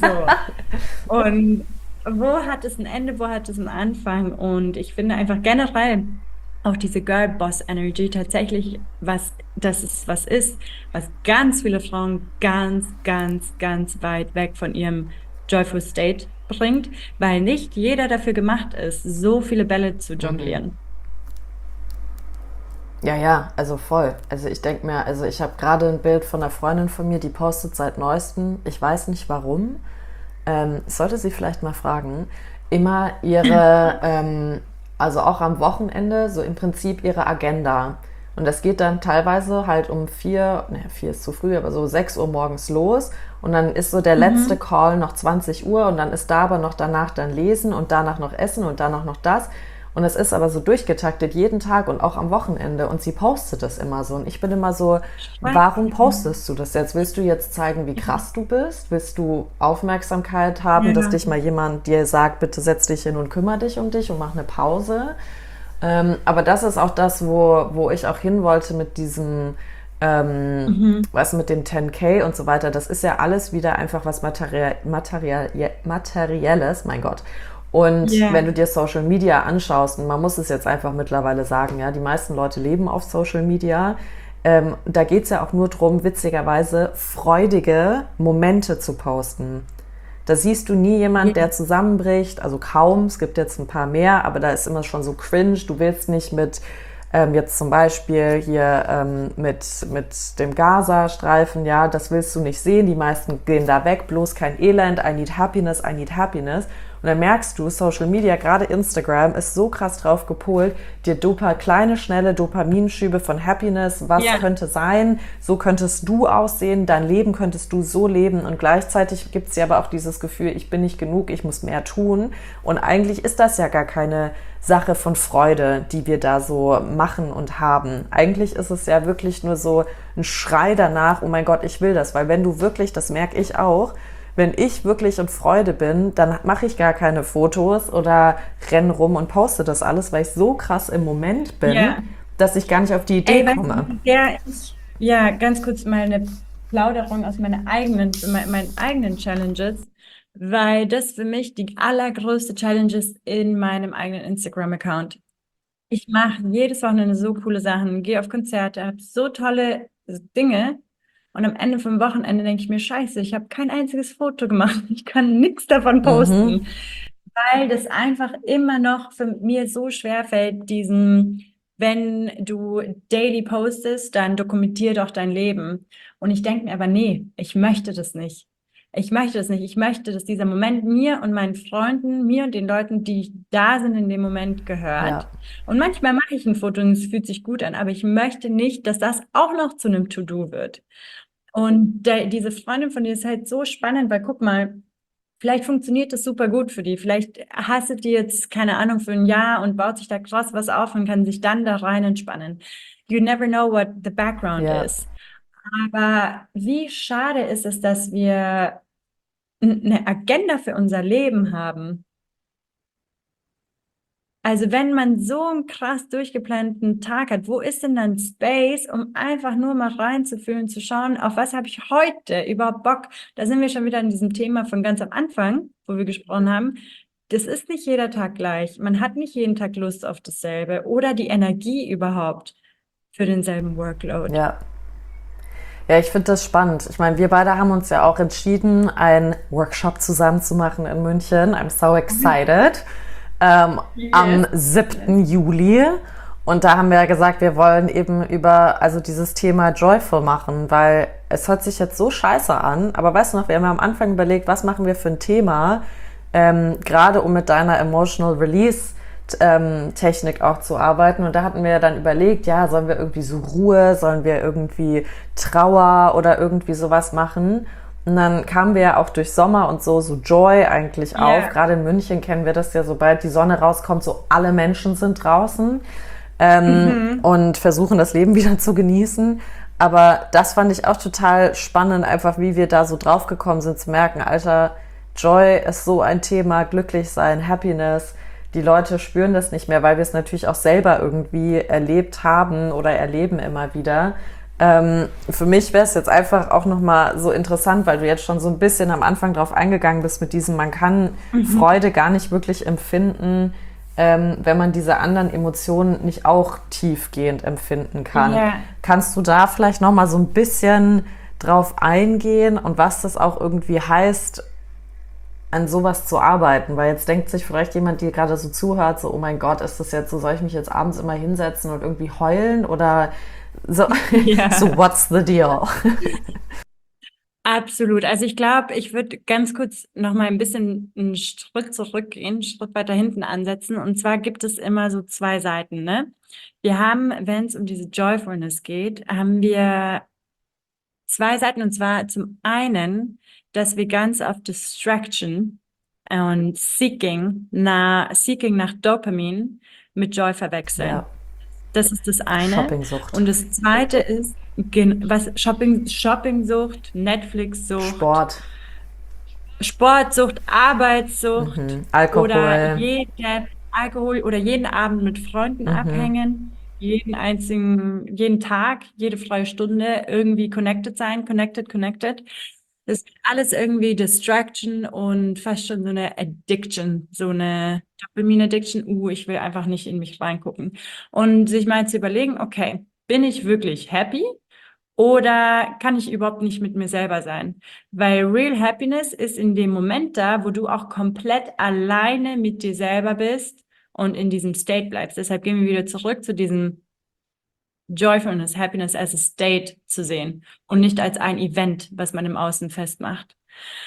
So. Und wo hat es ein Ende, wo hat es einen Anfang? Und ich finde einfach generell auch diese Girl Boss Energy tatsächlich, was das ist, was ist, was ganz viele Frauen ganz, ganz, ganz weit weg von ihrem Joyful State bringt, weil nicht jeder dafür gemacht ist, so viele Bälle zu jonglieren. Ja, ja, also voll. Also ich denke mir, also ich habe gerade ein Bild von einer Freundin von mir, die postet seit neuestem, ich weiß nicht warum, ähm, ich sollte sie vielleicht mal fragen, immer ihre, ähm, also auch am Wochenende, so im Prinzip ihre Agenda. Und das geht dann teilweise halt um vier, ne, vier ist zu früh, aber so sechs Uhr morgens los. Und dann ist so der letzte Mhm. Call noch zwanzig Uhr und dann ist da aber noch danach dann Lesen und danach noch Essen und danach noch das. Und es ist aber so durchgetaktet jeden Tag und auch am Wochenende. Und sie postet das immer so. Und ich bin immer so, warum postest du das jetzt? Willst du jetzt zeigen, wie krass du bist? Willst du Aufmerksamkeit haben, dass Ja. dich mal jemand dir sagt, bitte setz dich hin und kümmere dich um dich und mach eine Pause? Ähm, aber das ist auch das, wo, wo ich auch hin wollte mit diesem, ähm, Mhm. was mit dem zehn K und so weiter. Das ist ja alles wieder einfach was Material, Material, Materielles, mein Gott. Und Ja. wenn du dir Social Media anschaust, und man muss es jetzt einfach mittlerweile sagen, ja, die meisten Leute leben auf Social Media, ähm, da geht's ja auch nur drum, witzigerweise freudige Momente zu posten. Da siehst du nie jemand, der zusammenbricht, also kaum, es gibt jetzt ein paar mehr, aber da ist immer schon so cringe, du willst nicht mit, ähm, jetzt zum Beispiel hier ähm, mit, mit dem Gaza-Streifen, ja, das willst du nicht sehen, die meisten gehen da weg, bloß kein Elend, I need happiness, I need happiness. Und dann merkst du, Social Media, gerade Instagram, ist so krass drauf gepolt, dir dopa kleine, schnelle Dopaminschübe von Happiness, was Ja. könnte sein, so könntest du aussehen, dein Leben könntest du so leben und gleichzeitig gibt es ja aber auch dieses Gefühl, ich bin nicht genug, ich muss mehr tun und eigentlich ist das ja gar keine Sache von Freude, die wir da so machen und haben. Eigentlich ist es ja wirklich nur so ein Schrei danach, oh mein Gott, ich will das, weil wenn du wirklich, das merke ich auch, wenn ich wirklich in Freude bin, dann mache ich gar keine Fotos oder renne rum und poste das alles, weil ich so krass im Moment bin, Ja. dass ich gar nicht auf die Idee Ey, weißt komme. du, ja, ich, ja, ganz kurz mal eine Plauderung aus meiner eigenen, me- meinen eigenen Challenges, weil das für mich die allergrößte Challenge ist in meinem eigenen Instagram-Account. Ich mache jedes Wochenende so coole Sachen, gehe auf Konzerte, habe so tolle Dinge und am Ende vom Wochenende denke ich mir, scheiße, ich habe kein einziges Foto gemacht. Ich kann nichts davon posten. weil das einfach immer noch für mir so schwer fällt, diesen, wenn du daily postest, dann dokumentier doch dein Leben. Und ich denke mir aber, nee, ich möchte das nicht. Ich möchte das nicht. Ich möchte, dass dieser Moment mir und meinen Freunden, mir und den Leuten, die da sind in dem Moment, gehört. Ja. Und manchmal mache ich ein Foto und es fühlt sich gut an, aber ich möchte nicht, dass das auch noch zu einem To-Do wird. Und der, diese Freundin von dir ist halt so spannend, weil guck mal, vielleicht funktioniert das super gut für die. Vielleicht hasselt die jetzt, keine Ahnung, für ein Jahr und baut sich da krass was auf und kann sich dann da rein entspannen. You never know what the background Ja. is. Aber wie schade ist es, dass wir n- eine Agenda für unser Leben haben. Also wenn man so einen krass durchgeplanten Tag hat, wo ist denn dann Space, um einfach nur mal reinzufühlen, zu schauen, auf was habe ich heute überhaupt Bock? Da sind wir schon wieder in diesem Thema von ganz am Anfang, wo wir gesprochen haben. Das ist nicht jeder Tag gleich. Man hat nicht jeden Tag Lust auf dasselbe oder die Energie überhaupt für denselben Workload. Ja. Ja, ich finde das spannend. Ich meine, wir beide haben uns ja auch entschieden, einen Workshop zusammen zu machen in München. I'm so excited. Ähm, am siebten Juli. Und da haben wir ja gesagt, wir wollen eben über also dieses Thema Joyful machen, weil es hört sich jetzt so scheiße an. Aber weißt du noch, wir haben am Anfang überlegt, was machen wir für ein Thema, ähm, gerade um mit deiner Emotional Release ähm, Technik auch zu arbeiten. Und da hatten wir ja dann überlegt, ja, sollen wir irgendwie so Ruhe, sollen wir irgendwie Trauer oder irgendwie sowas machen? Und dann kamen wir ja auch durch Sommer und so, so Joy eigentlich auf. Ja. Gerade in München kennen wir das ja, sobald die Sonne rauskommt, so alle Menschen sind draußen ähm, und versuchen das Leben wieder zu genießen. Aber das fand ich auch total spannend, einfach wie wir da so drauf gekommen sind, zu merken, Alter, Joy ist so ein Thema, glücklich sein, Happiness. Die Leute spüren das nicht mehr, weil wir es natürlich auch selber irgendwie erlebt haben oder erleben immer wieder. Ähm, für mich wäre es jetzt einfach auch nochmal so interessant, weil du jetzt schon so ein bisschen am Anfang drauf eingegangen bist mit diesem, man kann Freude gar nicht wirklich empfinden, ähm, wenn man diese anderen Emotionen nicht auch tiefgehend empfinden kann. Ja. Kannst du da vielleicht nochmal so ein bisschen drauf eingehen und was das auch irgendwie heißt, an sowas zu arbeiten? Weil jetzt denkt sich vielleicht jemand, die gerade so zuhört, so, oh mein Gott, ist das jetzt so, soll ich mich jetzt abends immer hinsetzen und irgendwie heulen oder so, Ja. so what's the deal? Absolut. Also ich glaube, ich würde ganz kurz noch mal ein bisschen einen Schritt zurückgehen, einen Schritt weiter hinten ansetzen. Und zwar gibt es immer so zwei Seiten, ne? Wir haben, wenn es um diese Joyfulness geht, haben wir zwei Seiten. Und zwar zum einen, dass wir ganz auf Distraction und Seeking, na, Seeking nach Dopamin mit Joy verwechseln. Ja. Das ist das eine. Shoppingsucht. Und das zweite ist, gen- was Shopping, Shoppingsucht, Netflixsucht, Sport, Sportsucht, Arbeitssucht mhm. Alkohol. oder jede, Alkohol oder jeden Abend mit Freunden abhängen, jeden einzigen, jeden Tag, jede freie Stunde irgendwie connected sein, connected, connected. Das ist alles irgendwie Distraction und fast schon so eine Addiction, so eine Dopamin-Addiction. Uh, ich will einfach nicht in mich reingucken. Und sich mal zu überlegen, okay, bin ich wirklich happy? Oder kann ich überhaupt nicht mit mir selber sein? Weil Real Happiness ist in dem Moment da, wo du auch komplett alleine mit dir selber bist und in diesem State bleibst. Deshalb gehen wir wieder zurück zu diesem Joyfulness, Happiness as a State zu sehen und nicht als ein Event, was man im Außen festmacht.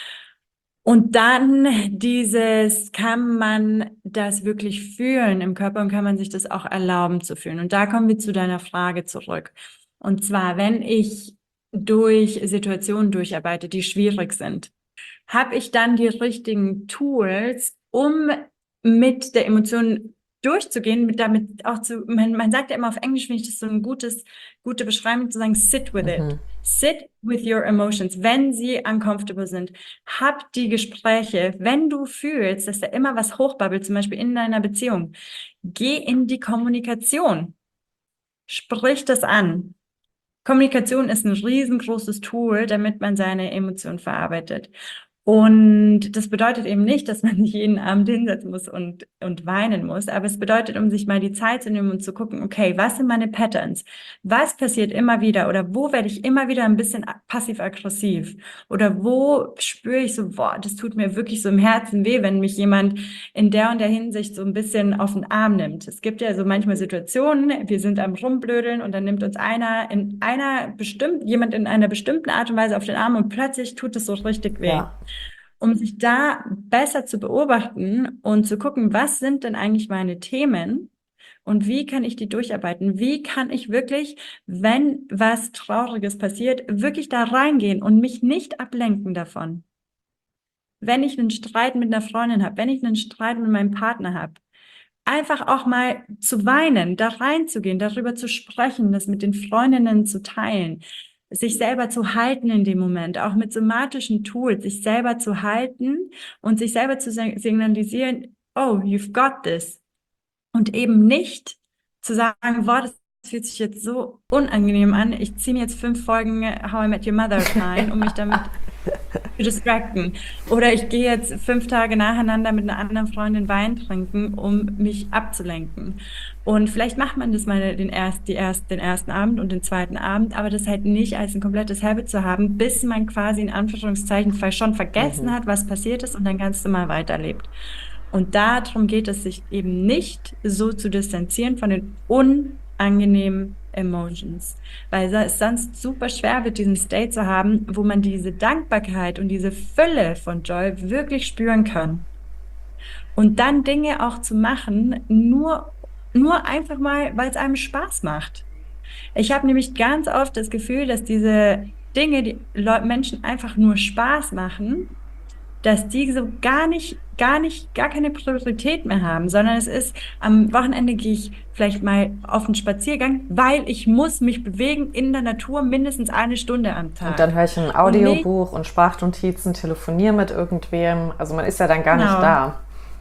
Und dann dieses, kann man das wirklich fühlen im Körper und kann man sich das auch erlauben zu fühlen? Und da kommen wir zu deiner Frage zurück. Und zwar, wenn ich durch Situationen durcharbeite, die schwierig sind, habe ich dann die richtigen Tools, um mit der Emotion durchzugehen, mit damit auch zu, man, man sagt ja immer auf Englisch, finde ich das so ein gutes, gute Beschreibung zu sagen, sit with it. Sit with your emotions, wenn sie uncomfortable sind. Hab die Gespräche, wenn du fühlst, dass da immer was hochbabbelt, zum Beispiel in deiner Beziehung. Geh in die Kommunikation. Sprich das an. Kommunikation ist ein riesengroßes Tool, damit man seine Emotionen verarbeitet. Und das bedeutet eben nicht, dass man sich jeden Abend hinsetzen muss und, und weinen muss, aber es bedeutet, um sich mal die Zeit zu nehmen und zu gucken, okay, was sind meine Patterns? Was passiert immer wieder oder wo werde ich immer wieder ein bisschen passiv-aggressiv? Oder wo spüre ich so, boah, das tut mir wirklich so im Herzen weh, wenn mich jemand in der und der Hinsicht so ein bisschen auf den Arm nimmt. Es gibt ja so manchmal Situationen, wir sind am Rumblödeln und dann nimmt uns einer in einer bestimmten, jemand in einer bestimmten Art und Weise auf den Arm und plötzlich tut es so richtig weh. Ja. Um sich da besser zu beobachten und zu gucken, was sind denn eigentlich meine Themen und wie kann ich die durcharbeiten? Wie kann ich wirklich, wenn was Trauriges passiert, wirklich da reingehen und mich nicht ablenken davon? Wenn ich einen Streit mit einer Freundin habe, wenn ich einen Streit mit meinem Partner habe, einfach auch mal zu weinen, da reinzugehen, darüber zu sprechen, das mit den Freundinnen zu teilen, sich selber zu halten in dem Moment, auch mit somatischen Tools, sich selber zu halten und sich selber zu signalisieren, oh, you've got this. Und eben nicht zu sagen, boah, das fühlt sich jetzt so unangenehm an, ich ziehe mir jetzt fünf Folgen How I Met Your Mother rein, um mich damit zu distracten. Oder ich gehe jetzt fünf Tage nacheinander mit einer anderen Freundin Wein trinken, um mich abzulenken. Und vielleicht macht man das mal den, erst, die erst, den ersten Abend und den zweiten Abend, aber das halt nicht als ein komplettes Habit zu haben, bis man quasi in Anführungszeichen schon vergessen Mhm. hat, was passiert ist und dann ganz normal weiterlebt. Und darum geht es, sich eben nicht so zu distanzieren von den unangenehmen Emotions, weil es sonst super schwer wird, diesen State zu haben, wo man diese Dankbarkeit und diese Fülle von Joy wirklich spüren kann. Und dann Dinge auch zu machen, nur, nur einfach mal, weil es einem Spaß macht. Ich habe nämlich ganz oft das Gefühl, dass diese Dinge, die Leute, Menschen einfach nur Spaß machen, dass die so gar nicht, gar nicht, gar keine Priorität mehr haben, sondern es ist, am Wochenende gehe ich vielleicht mal auf einen Spaziergang, weil ich muss mich bewegen in der Natur mindestens eine Stunde am Tag. Und dann höre ich ein Und nicht, Audiobuch und Sprachnotizen, telefoniere mit irgendwem. Also man ist ja dann gar nicht genau, da.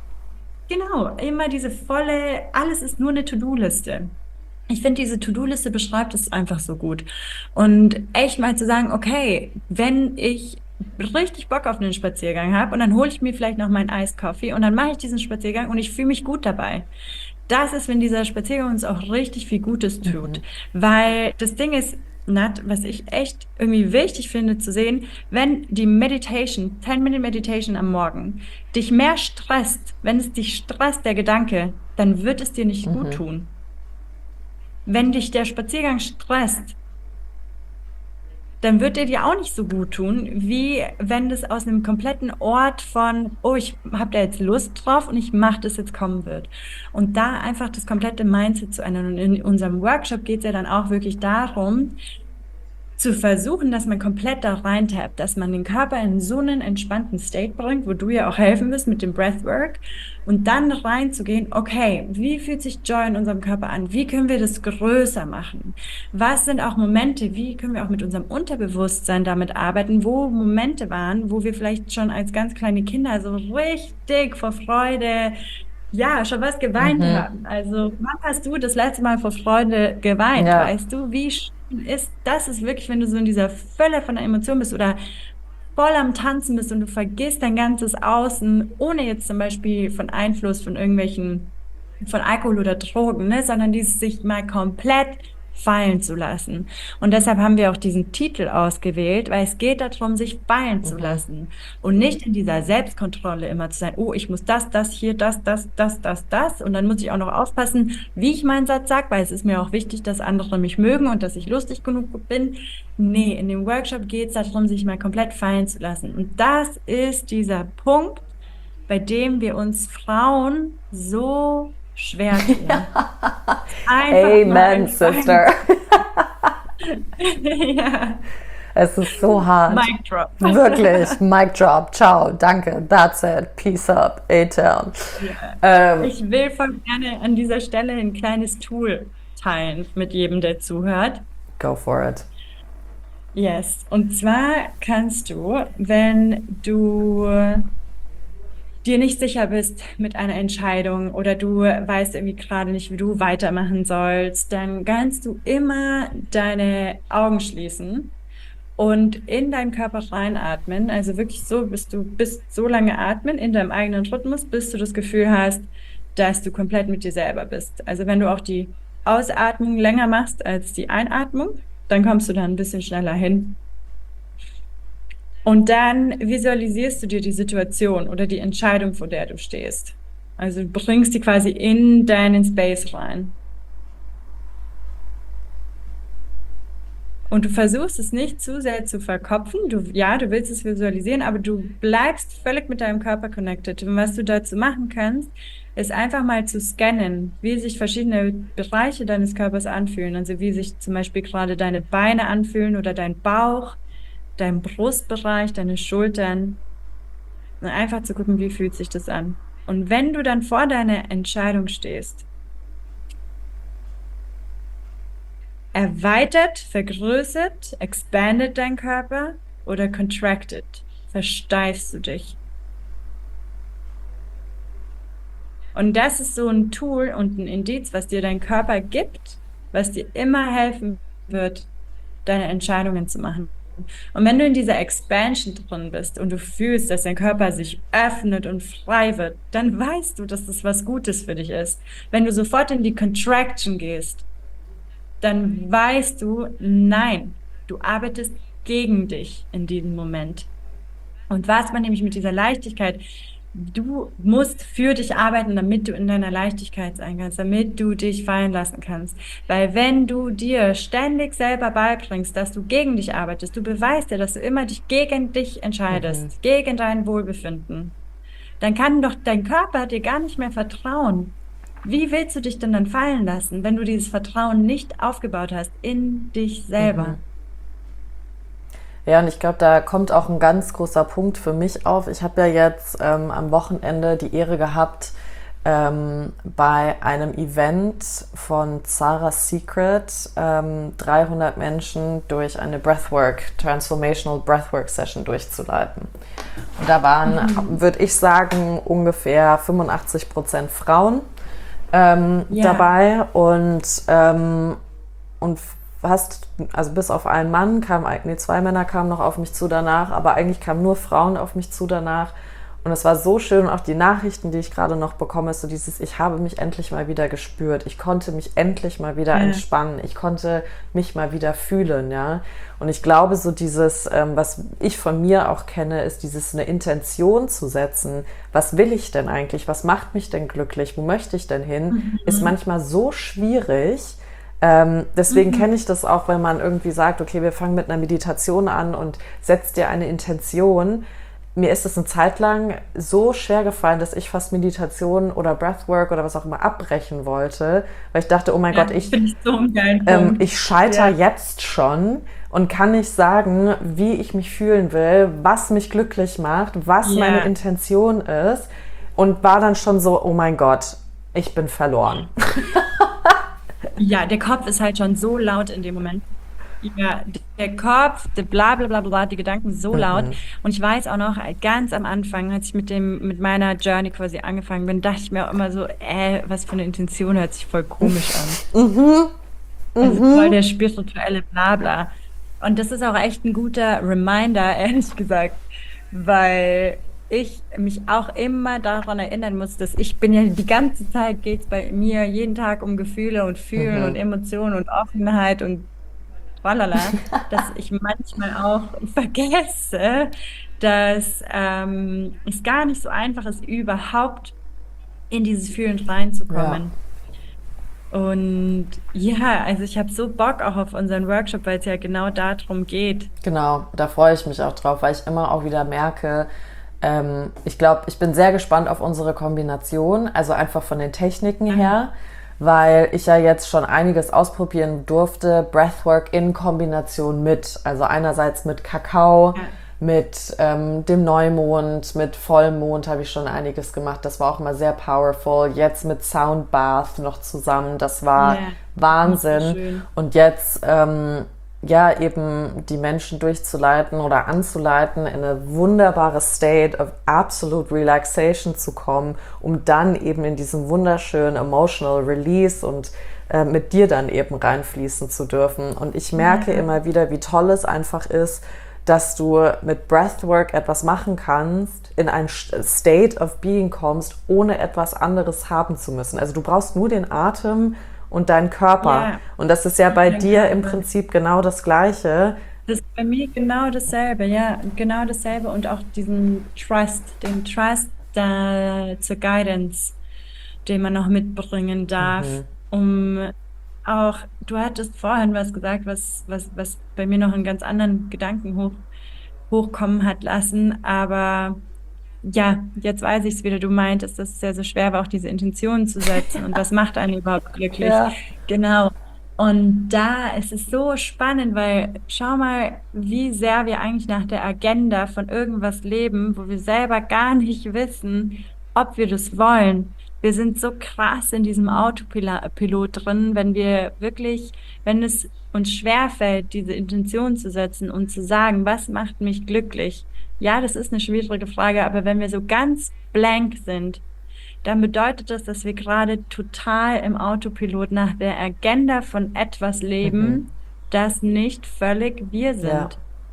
genau, immer diese volle, alles ist nur eine To-Do-Liste. Ich finde, diese To-Do-Liste beschreibt es einfach so gut. Und echt mal zu sagen, okay, wenn ich richtig Bock auf einen Spaziergang habe und dann hole ich mir vielleicht noch meinen Eiskaffee und dann mache ich diesen Spaziergang und ich fühle mich gut dabei. Das ist, wenn dieser Spaziergang uns auch richtig viel Gutes tut. Weil das Ding ist, Nat, was ich echt irgendwie wichtig finde zu sehen, wenn die Meditation, zehn-Minute Meditation am Morgen, dich mehr stresst, wenn es dich stresst, der Gedanke, dann wird es dir nicht gut tun. Wenn dich der Spaziergang stresst, dann wird er dir auch nicht so gut tun, wie wenn das aus einem kompletten Ort von, oh, ich habe da jetzt Lust drauf und ich mache das jetzt kommen wird. Und da einfach das komplette Mindset zu ändern. Und in unserem Workshop geht es ja dann auch wirklich darum, zu versuchen, dass man komplett da reintappt, dass man den Körper in so einen entspannten State bringt, wo du ja auch helfen wirst mit dem Breathwork und dann reinzugehen, okay, wie fühlt sich Joy in unserem Körper an? Wie können wir das größer machen? Was sind auch Momente, wie können wir auch mit unserem Unterbewusstsein damit arbeiten, wo Momente waren, wo wir vielleicht schon als ganz kleine Kinder so richtig vor Freude, ja, schon was geweint haben. Also, wann hast du das letzte Mal vor Freude geweint? Ja. Weißt du, wie schön ist, das ist wirklich, wenn du so in dieser Fülle von der Emotion bist oder voll am Tanzen bist und du vergisst dein ganzes Außen, ohne jetzt zum Beispiel von Einfluss von irgendwelchen, von Alkohol oder Drogen, ne, sondern dieses sich mal komplett fallen zu lassen. Und deshalb haben wir auch diesen Titel ausgewählt, weil es geht darum, sich fallen zu lassen und nicht in dieser Selbstkontrolle immer zu sein, oh, ich muss das, das, hier, das, das, das, das, das und dann muss ich auch noch aufpassen, wie ich meinen Satz sage, weil es ist mir auch wichtig, dass andere mich mögen und dass ich lustig genug bin. Nee, in dem Workshop geht es darum, sich mal komplett fallen zu lassen. Und das ist dieser Punkt, bei dem wir uns Frauen so schwer tun. Einfach Amen, mal Sister. ja. Es ist so hart. Mic drop. Wirklich, Mic drop. Ciao, danke, that's it, peace up, A-Town. Ja. Ähm, Ich will voll gerne an dieser Stelle ein kleines Tool teilen mit jedem, der zuhört. go for it. Yes. Und zwar kannst du, wenn du dir nicht sicher bist mit einer Entscheidung oder du weißt irgendwie gerade nicht, wie du weitermachen sollst, dann kannst du immer deine Augen schließen und in deinen Körper reinatmen. Also wirklich so, bis du bist so lange atmen in deinem eigenen Rhythmus, bis du das Gefühl hast, dass du komplett mit dir selber bist. Also wenn du auch die Ausatmung länger machst als die Einatmung, dann kommst du da ein bisschen schneller hin. Und dann visualisierst du dir die Situation oder die Entscheidung, vor der du stehst. Also du bringst die quasi in deinen Space rein. Und du versuchst es nicht zu sehr zu verkopfen. Du, ja, du willst es visualisieren, aber du bleibst völlig mit deinem Körper connected. Und was du dazu machen kannst, ist einfach mal zu scannen, wie sich verschiedene Bereiche deines Körpers anfühlen. Also wie sich zum Beispiel gerade deine Beine anfühlen oder dein Bauch, dein Brustbereich, deine Schultern. Und einfach zu gucken, wie fühlt sich das an. Und wenn du dann vor deiner Entscheidung stehst, erweitert, vergrößert, expanded dein Körper oder contracted, versteifst du dich. Und das ist so ein Tool und ein Indiz, was dir dein Körper gibt, was dir immer helfen wird, deine Entscheidungen zu machen. Und wenn du in dieser Expansion drin bist und du fühlst, dass dein Körper sich öffnet und frei wird, dann weißt du, dass das was Gutes für dich ist. Wenn du sofort in die Contraction gehst, dann weißt du, nein, du arbeitest gegen dich in diesem Moment. Und was man nämlich mit dieser Leichtigkeit, du musst für dich arbeiten, damit du in deiner Leichtigkeit sein kannst, damit du dich fallen lassen kannst. Weil wenn du dir ständig selber beibringst, dass du gegen dich arbeitest, du beweist dir, dass du immer dich gegen dich entscheidest, mhm. gegen dein Wohlbefinden, dann kann doch dein Körper dir gar nicht mehr vertrauen. Wie willst du dich denn dann fallen lassen, wenn du dieses Vertrauen nicht aufgebaut hast in dich selber? Mhm. Ja, und ich glaube, da kommt auch ein ganz großer Punkt für mich auf. Ich habe ja jetzt ähm, am Wochenende die Ehre gehabt, ähm, bei einem Event von Zara's Secret ähm, dreihundert Menschen durch eine Breathwork, Transformational Breathwork Session durchzuleiten. Und da waren, mhm. würde ich sagen, ungefähr fünfundachtzig Prozent Frauen ähm, ja. dabei und, ähm, und hast, also bis auf einen Mann kamen, nee, zwei Männer kamen noch auf mich zu danach, aber eigentlich kamen nur Frauen auf mich zu danach. Und es war so schön und auch die Nachrichten, die ich gerade noch bekomme, ist so dieses, ich habe mich endlich mal wieder gespürt. Ich konnte mich endlich mal wieder ja. entspannen. Ich konnte mich mal wieder fühlen, ja. Und ich glaube, so dieses, ähm, was ich von mir auch kenne, ist dieses, eine Intention zu setzen. Was will ich denn eigentlich? Was macht mich denn glücklich? Wo möchte ich denn hin? Mhm. Ist manchmal so schwierig. Ähm, deswegen mhm. kenne ich das auch, wenn man irgendwie sagt, okay, wir fangen mit einer Meditation an und setzt dir eine Intention. Mir ist es eine Zeit lang so schwer gefallen, dass ich fast Meditation oder Breathwork oder was auch immer abbrechen wollte, weil ich dachte, oh mein ja, Gott, ich, ich, so ähm, ich scheitere ja. jetzt schon und kann nicht sagen, wie ich mich fühlen will, was mich glücklich macht, was ja. meine Intention ist, und war dann schon so, oh mein Gott, ich bin verloren. Ja, der Kopf ist halt schon so laut in dem Moment. Ja, der Kopf, der bla bla bla bla, die Gedanken so mhm. laut. Und ich weiß auch noch, ganz am Anfang, als ich mit dem, mit meiner Journey quasi angefangen bin, dachte ich mir auch immer so, äh, was für eine Intention, hört sich voll komisch an. Mhm. Also mhm. voll der spirituelle Blabla. Und das ist auch echt ein guter Reminder, ehrlich gesagt, weil ich mich auch immer daran erinnern muss, dass ich bin ja die ganze Zeit, geht es bei mir jeden Tag um Gefühle und Fühlen mhm. und Emotionen und Offenheit und Walala, dass ich manchmal auch vergesse, dass ähm, es gar nicht so einfach ist, überhaupt in dieses Fühlen reinzukommen. Ja. Und ja, also ich habe so Bock auch auf unseren Workshop, weil es ja genau darum geht. Genau, da freue ich mich auch drauf, weil ich immer auch wieder merke, ähm, ich glaube, ich bin sehr gespannt auf unsere Kombination, also einfach von den Techniken mhm. her, weil ich ja jetzt schon einiges ausprobieren durfte, Breathwork in Kombination mit, also einerseits mit Kakao, ja. mit ähm, dem Neumond, mit Vollmond habe ich schon einiges gemacht, das war auch mal sehr powerful, jetzt mit Soundbath noch zusammen, das war ja. Wahnsinn. Und jetzt ähm, ja, eben die Menschen durchzuleiten oder anzuleiten, in eine wunderbare State of absolute Relaxation zu kommen, um dann eben in diesen wunderschönen Emotional Release und äh, mit dir dann eben reinfließen zu dürfen. Und ich merke ja. immer wieder, wie toll es einfach ist, dass du mit Breathwork etwas machen kannst, in ein State of Being kommst, ohne etwas anderes haben zu müssen. Also du brauchst nur den Atem und deinen Körper. Ja. Und das ist ja bei dir Körper. Im Prinzip genau das Gleiche. Das ist bei mir genau dasselbe, ja, genau dasselbe und auch diesen Trust, den Trust äh, zur Guidance, den man noch mitbringen darf, mhm. um auch, du hattest vorhin was gesagt, was, was, was bei mir noch einen ganz anderen Gedanken hoch, hochkommen hat lassen, aber ja, jetzt weiß ich es wieder, du meintest, dass es sehr, sehr schwer war, auch diese Intentionen zu setzen und was macht einen überhaupt glücklich. Ja. Genau. Und da ist es so spannend, weil schau mal, wie sehr wir eigentlich nach der Agenda von irgendwas leben, wo wir selber gar nicht wissen, ob wir das wollen. Wir sind so krass in diesem Autopilot drin, wenn wir wirklich, wenn es uns schwerfällt, diese Intention zu setzen und zu sagen, was macht mich glücklich? Ja, das ist eine schwierige Frage, aber wenn wir so ganz blank sind, dann bedeutet das, dass wir gerade total im Autopilot nach der Agenda von etwas leben, mhm. das nicht völlig wir sind. Ja.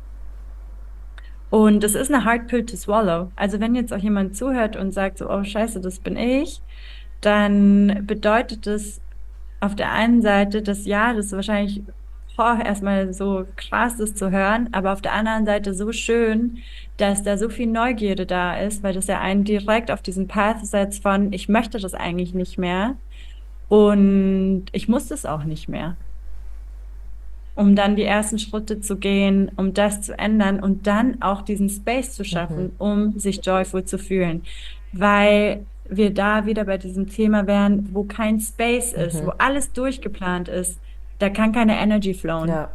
Und das ist eine hard pill to swallow. Also wenn jetzt auch jemand zuhört und sagt so, oh scheiße, das bin ich, dann bedeutet das auf der einen Seite, dass ja, das wahrscheinlich oh, erstmal so krass ist zu hören, aber auf der anderen Seite so schön, dass da so viel Neugierde da ist, weil das ja einen direkt auf diesen Path setzt von, ich möchte das eigentlich nicht mehr und ich muss das auch nicht mehr. Um dann die ersten Schritte zu gehen, um das zu ändern und dann auch diesen Space zu schaffen, mhm. um sich joyful zu fühlen. Weil wir da wieder bei diesem Thema wären, wo kein Space ist, mhm. wo alles durchgeplant ist, da kann keine Energy flowen. Ja.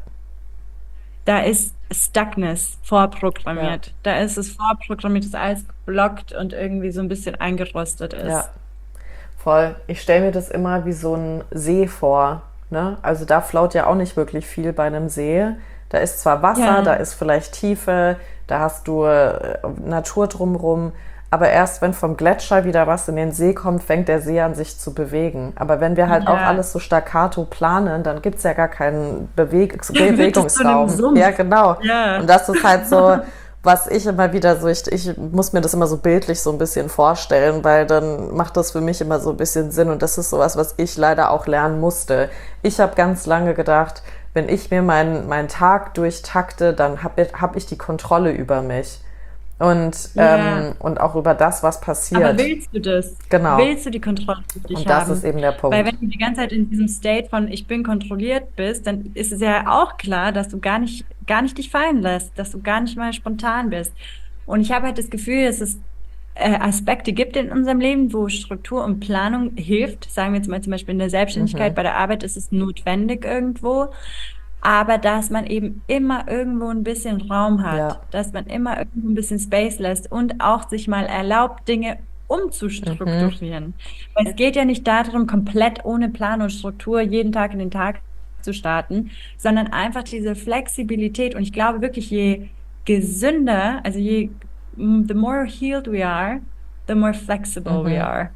Da ist Stuckness vorprogrammiert. Ja. Da ist es vorprogrammiert, dass alles blockt und irgendwie so ein bisschen eingerostet ist. Ja, voll. Ich stelle mir das immer wie so ein See vor. Ne? Also da float ja auch nicht wirklich viel bei einem See. Da ist zwar Wasser, ja. da ist vielleicht Tiefe, da hast du äh, Natur drumherum, aber erst wenn vom Gletscher wieder was in den See kommt, fängt der See an sich zu bewegen. Aber wenn wir halt ja. auch alles so staccato planen, dann gibt's ja gar keinen Beweg- Bewegungsraum. So ja, genau. Ja. Und das ist halt so, was ich immer wieder so, ich, ich muss mir das immer so bildlich so ein bisschen vorstellen, weil dann macht das für mich immer so ein bisschen Sinn und das ist sowas, was ich leider auch lernen musste. Ich habe ganz lange gedacht, wenn ich mir meinen meinen Tag durchtakte, dann habe hab ich die Kontrolle über mich. Und, ja. ähm, und auch über das, was passiert. Aber willst du das? Genau. Willst du die Kontrolle über dich haben? Und das ist eben der Punkt. Weil wenn du die ganze Zeit in diesem State von ich bin kontrolliert bist, dann ist es ja auch klar, dass du gar nicht, gar nicht dich fallen lässt, dass du gar nicht mal spontan bist. Und ich habe halt das Gefühl, dass es äh, Aspekte gibt in unserem Leben, wo Struktur und Planung hilft. Sagen wir jetzt mal zum Beispiel in der Selbstständigkeit, mhm. bei der Arbeit ist es notwendig irgendwo. Aber dass man eben immer irgendwo ein bisschen Raum hat, ja. dass man immer irgendwo ein bisschen Space lässt und auch sich mal erlaubt, Dinge umzustrukturieren. Mhm. Weil es geht ja nicht darum, komplett ohne Plan und Struktur jeden Tag in den Tag zu starten, sondern einfach diese Flexibilität. Und ich glaube wirklich, je gesünder, also je the more healed we are, the more flexible mhm. we are.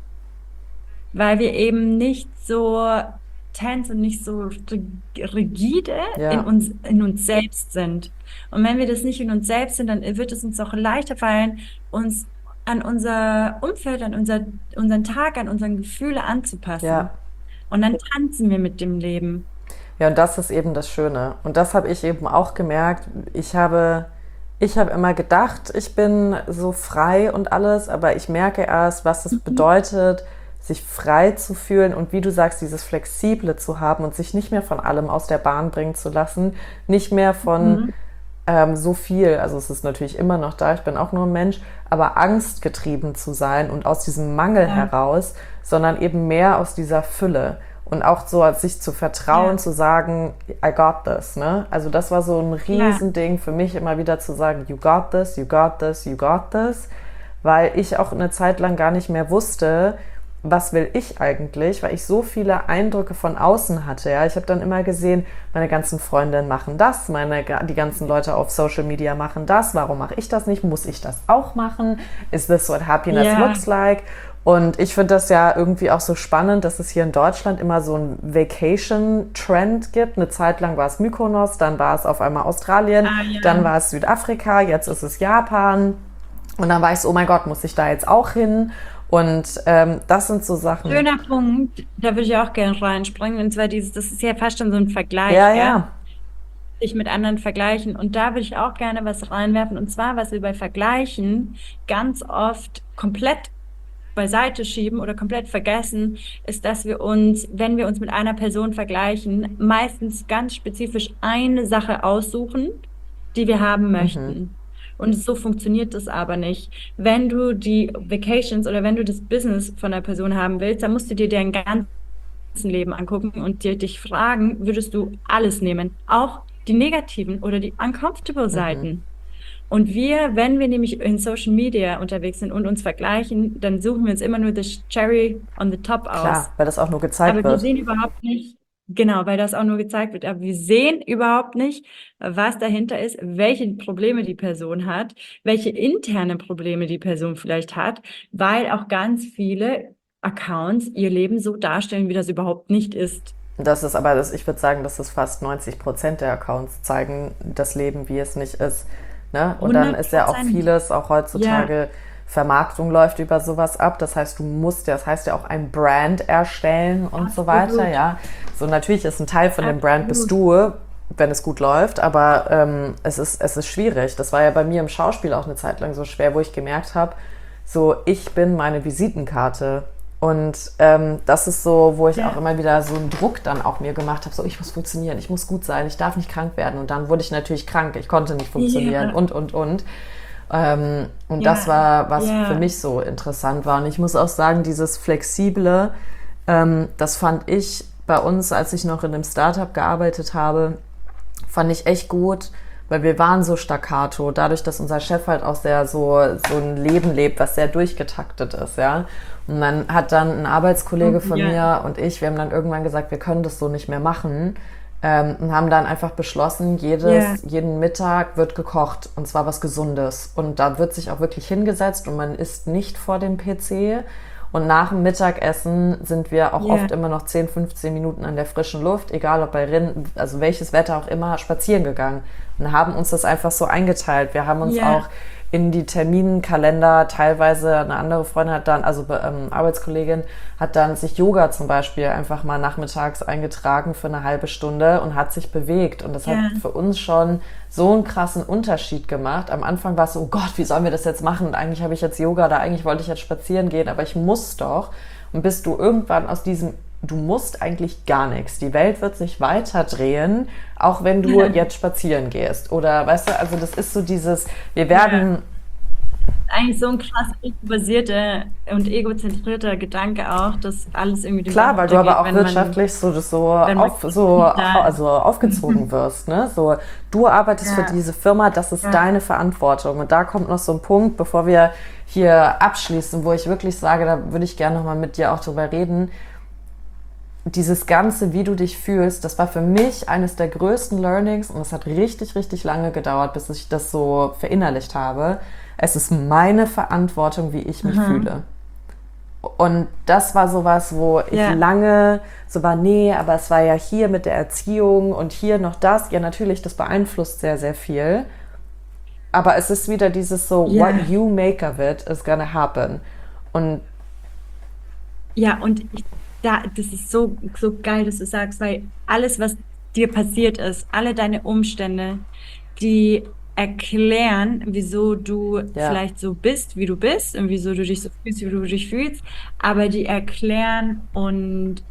Weil wir eben nicht so tense und nicht so rigide ja. in uns, in uns selbst sind. Und wenn wir das nicht in uns selbst sind, dann wird es uns auch leichter fallen, uns an unser Umfeld, an unser, unseren Tag, an unsere Gefühle anzupassen. Ja. Und dann tanzen wir mit dem Leben. Ja, und das ist eben das Schöne. Und das habe ich eben auch gemerkt. Ich habe, ich habe immer gedacht, ich bin so frei und alles, aber ich merke erst, was es mhm. bedeutet, sich frei zu fühlen und wie du sagst, dieses Flexible zu haben und sich nicht mehr von allem aus der Bahn bringen zu lassen, nicht mehr von mhm. ähm, so viel, also es ist natürlich immer noch da, ich bin auch nur ein Mensch, aber angstgetrieben zu sein und aus diesem Mangel ja. heraus, sondern eben mehr aus dieser Fülle und auch so sich zu vertrauen, ja. zu sagen, I got this, ne? Also das war so ein Riesending ja. für mich, immer wieder zu sagen, you got this, you got this, you got this, weil ich auch eine Zeit lang gar nicht mehr wusste, was will ich eigentlich, weil ich so viele Eindrücke von außen hatte. Ja, ich habe dann immer gesehen, meine ganzen Freundinnen machen das, meine die ganzen Leute auf Social Media machen das. Warum mache ich das nicht? Muss ich das auch machen? Is this what happiness Ja. looks like? Und ich finde das ja irgendwie auch so spannend, dass es hier in Deutschland immer so einen Vacation-Trend gibt. Eine Zeit lang war es Mykonos, dann war es auf einmal Australien, Ah, ja. dann war es Südafrika, jetzt ist es Japan. Und dann war ich so, oh mein Gott, muss ich da jetzt auch hin? Und ähm, das sind so Sachen. Schöner Punkt, da würde ich auch gerne reinspringen. Und zwar dieses, das ist ja fast schon so ein Vergleich, Ja, gell? ja. Sich mit anderen vergleichen. Und da würde ich auch gerne was reinwerfen. Und zwar, was wir bei Vergleichen ganz oft komplett beiseite schieben oder komplett vergessen, ist, dass wir uns, wenn wir uns mit einer Person vergleichen, meistens ganz spezifisch eine Sache aussuchen, die wir haben möchten. Und so funktioniert das aber nicht. Wenn du die Vacations oder wenn du das Business von der Person haben willst, dann musst du dir deren ganzen Leben angucken und dir dich fragen, würdest du alles nehmen? Auch die negativen oder die uncomfortable Seiten. Und wir, wenn wir nämlich in Social Media unterwegs sind und uns vergleichen, dann suchen wir uns immer nur das Cherry on the top aus. Klar, weil das auch nur gezeigt Aber wir wird. sehen überhaupt nicht, genau, weil das auch nur gezeigt wird, aber wir sehen überhaupt nicht, was dahinter ist, welche Probleme die Person hat, welche interne Probleme die Person vielleicht hat, weil auch ganz viele Accounts ihr Leben so darstellen, wie das überhaupt nicht ist. Das ist aber, das, ich würde sagen, dass es fast neunzig Prozent der Accounts zeigen das Leben, wie es nicht ist. Ne? Und dann ist ja auch hundert Prozent. vieles, auch heutzutage, Vermarktung läuft über sowas ab. Das heißt, du musst, das heißt ja auch ein Brand erstellen und so Absolut. weiter. Ja, so natürlich ist ein Teil von dem Brand bist Absolut. du, wenn es gut läuft, aber ähm, es ist, es ist schwierig. Das war ja bei mir im Schauspiel auch eine Zeit lang so schwer, wo ich gemerkt habe, so ich bin meine Visitenkarte. Und ähm, das ist so, wo ich Ja. auch immer wieder so einen Druck dann auch mir gemacht habe, so ich muss funktionieren, ich muss gut sein, ich darf nicht krank werden. Und dann wurde ich natürlich krank, ich konnte nicht funktionieren Ja. und, und, und. Ähm, und Ja. das war, was Ja. für mich so interessant war. Und ich muss auch sagen, dieses Flexible, ähm, das fand ich bei uns, als ich noch in einem Startup gearbeitet habe, fand ich echt gut, weil wir waren so staccato, dadurch, dass unser Chef halt auch sehr so, so ein Leben lebt, was sehr durchgetaktet ist, ja. Und dann hat dann ein Arbeitskollege von Ja. mir und ich, wir haben dann irgendwann gesagt, wir können das so nicht mehr machen, ähm, und haben dann einfach beschlossen, jedes, Ja. jeden Mittag wird gekocht und zwar was Gesundes. Und da wird sich auch wirklich hingesetzt und man isst nicht vor dem P C. Und nach dem Mittagessen sind wir auch Ja. oft immer noch zehn, fünfzehn Minuten an der frischen Luft, egal ob bei Rind, also welches Wetter auch immer, spazieren gegangen und haben uns das einfach so eingeteilt. Wir haben uns Ja. auch in die Terminkalender teilweise, eine andere Freundin hat dann, also ähm, Arbeitskollegin, hat dann sich Yoga zum Beispiel einfach mal nachmittags eingetragen für eine halbe Stunde und hat sich bewegt. Und das Ja. hat für uns schon so einen krassen Unterschied gemacht. Am Anfang war es so, oh Gott, wie sollen wir das jetzt machen? Und eigentlich habe ich jetzt Yoga, da eigentlich wollte ich jetzt spazieren gehen, aber ich muss doch. Und bis du irgendwann aus diesem, du musst eigentlich gar nichts. Die Welt wird sich weiter drehen, auch wenn du jetzt spazieren gehst. Oder weißt du, also das ist so dieses, wir werden, Eigentlich so ein krass basierter und egozentrierter Gedanke auch, dass alles irgendwie den klar, Bach weil du aber auch runtergeht, wenn man- wirtschaftlich so, das so, wenn man auf, so da- also aufgezogen wirst. Ne? So, du arbeitest Ja. für diese Firma, das ist Ja. deine Verantwortung. Und da kommt noch so ein Punkt, bevor wir hier abschließen, wo ich wirklich sage, da würde ich gerne nochmal mit dir auch drüber reden. Dieses Ganze, wie du dich fühlst, das war für mich eines der größten Learnings und es hat richtig, richtig lange gedauert, bis ich das so verinnerlicht habe. Es ist meine Verantwortung, wie ich mich fühle. Und das war sowas, wo ich Ja. lange so war, nee, aber es war ja hier mit der Erziehung und hier noch das. Ja, natürlich, das beeinflusst sehr, sehr viel. Aber es ist wieder dieses so, Ja. what you make of it is gonna happen. Und Ja, und ich, da, das ist so, so geil, dass du sagst, weil alles, was dir passiert ist, alle deine Umstände, die erklären, wieso du Ja. vielleicht so bist, wie du bist und wieso du dich so fühlst, wie du dich fühlst, aber die erklären und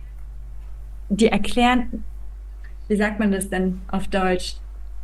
die erklären, wie sagt man das denn auf Deutsch?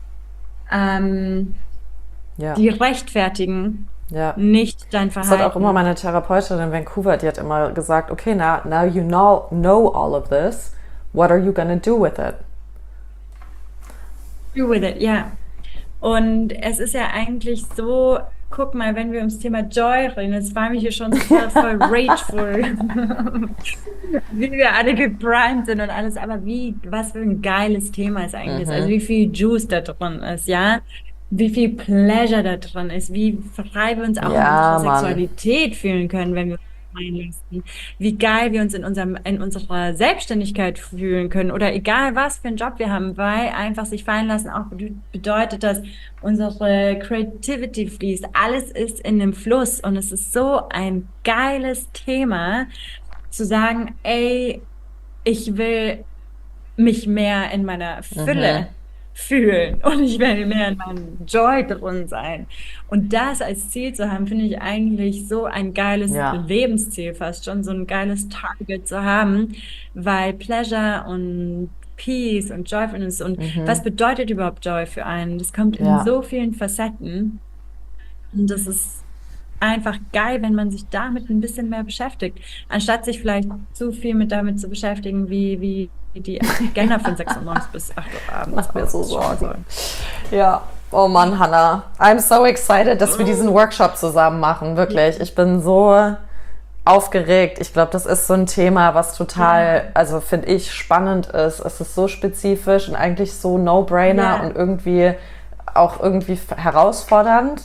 Ähm, ja, die rechtfertigen ja. nicht dein Das Verhalten. hat auch immer meine Therapeutin in Vancouver, die hat immer gesagt, okay, now, now you know, know all of this, what are you gonna do with it? Do with it, ja. Und es ist ja eigentlich so, guck mal, wenn wir ums Thema Joy reden, jetzt waren wir hier schon voll, voll rageful, wie wir alle geprimed sind und alles, aber wie, was für ein geiles Thema es eigentlich ist, also wie viel Juice da drin ist, ja, wie viel Pleasure da drin ist, wie frei wir uns auch in Ja, unserer Mann. Sexualität fühlen können, wenn wir uns einlassen, wie geil wir uns in unserem, in unserer Selbstständigkeit fühlen können oder egal was für einen Job wir haben, weil einfach sich fallen lassen auch bedeutet, dass unsere Creativity fließt. Alles ist in dem Fluss und es ist so ein geiles Thema, zu sagen, ey, ich will mich mehr in meiner Mhm. Fülle fühlen und ich will mehr in meinem Joy drin sein. Und das als Ziel zu haben, finde ich eigentlich so ein geiles Ja. Lebensziel fast schon, so ein geiles Target zu haben, weil Pleasure und Peace und Joyfulness und was bedeutet überhaupt Joy für einen? Das kommt in Ja. so vielen Facetten und das ist einfach geil, wenn man sich damit ein bisschen mehr beschäftigt, anstatt sich vielleicht zu viel mit damit zu beschäftigen, wie, wie die Agenda von sechs Uhr morgens bis acht Uhr abends Macht mir so ausschauen soll. Sorgen. Ja. Oh Mann, Hannah. I'm so excited, dass wir diesen Workshop zusammen machen. Wirklich. Ich bin so aufgeregt. Ich glaube, das ist so ein Thema, was total, also finde ich, spannend ist. Es ist so spezifisch und eigentlich so No-Brainer Ja, und irgendwie auch irgendwie herausfordernd.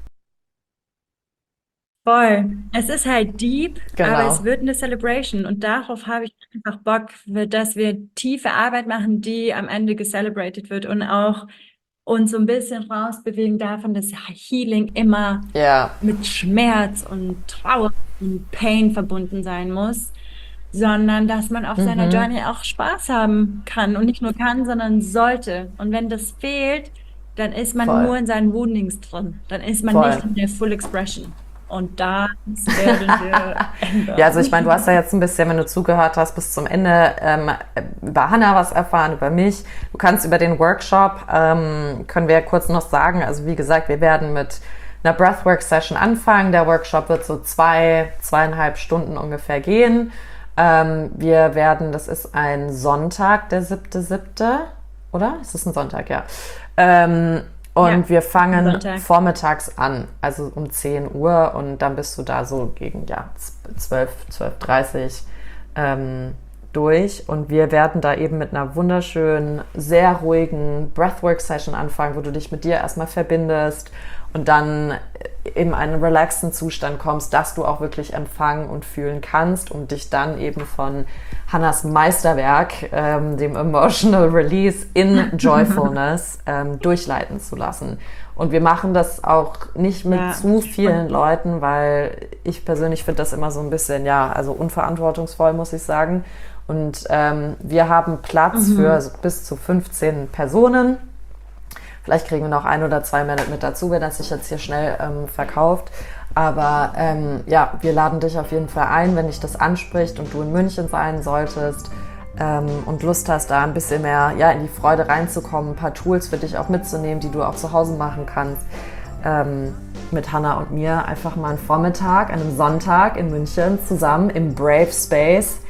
voll. Es ist halt deep, aber es Genau. wird eine Celebration und darauf habe ich einfach Bock, dass wir tiefe Arbeit machen, die am Ende gecelebrated wird und auch uns so ein bisschen rausbewegen davon, dass Healing immer Ja. mit Schmerz und Trauer und Pain verbunden sein muss, sondern dass man auf seiner Journey auch Spaß haben kann und nicht nur kann, sondern sollte. Und wenn das fehlt, dann ist man Voll. nur in seinen Woundings drin. Dann ist man Voll. nicht in der Full Expression. Und das werden wir Ja, also ich ändern. meine, du hast ja jetzt ein bisschen, wenn du zugehört hast, bis zum Ende ähm, über Hannah was erfahren, über mich. Du kannst über den Workshop, ähm, können wir ja kurz noch sagen, also wie gesagt, wir werden mit einer Breathwork-Session anfangen. Der Workshop wird so zwei, zweieinhalb Stunden ungefähr gehen. Ähm, wir werden, das ist ein Sonntag, der siebte siebte, oder? Ist das ein Sonntag, ja. Ähm, Ja, und wir fangen Sonntag. vormittags an, also um zehn Uhr und dann bist du da so gegen ja, zwölf, zwölf Uhr dreißig ähm, durch. Und wir werden da eben mit einer wunderschönen, sehr ruhigen Breathwork-Session anfangen, wo du dich mit dir erstmal verbindest und dann in einen relaxten Zustand kommst, dass du auch wirklich empfangen und fühlen kannst, um dich dann eben von Hannahs Meisterwerk, ähm, dem Emotional Release in Joyfulness, ähm, durchleiten zu lassen. Und wir machen das auch nicht mit Ja. zu vielen Leuten, weil ich persönlich finde das immer so ein bisschen, ja, also unverantwortungsvoll, muss ich sagen. Und ähm, wir haben Platz für bis zu fünfzehn Personen. Vielleicht kriegen wir noch ein oder zwei mehr mit dazu, wenn das sich jetzt hier schnell ähm, verkauft. Aber ähm, ja, wir laden dich auf jeden Fall ein, wenn dich das anspricht und du in München sein solltest ähm, und Lust hast, da ein bisschen mehr ja, in die Freude reinzukommen, ein paar Tools für dich auch mitzunehmen, die du auch zu Hause machen kannst. Ähm, mit Hannah und mir einfach mal einen Vormittag, einen Sonntag in München zusammen im Brave Space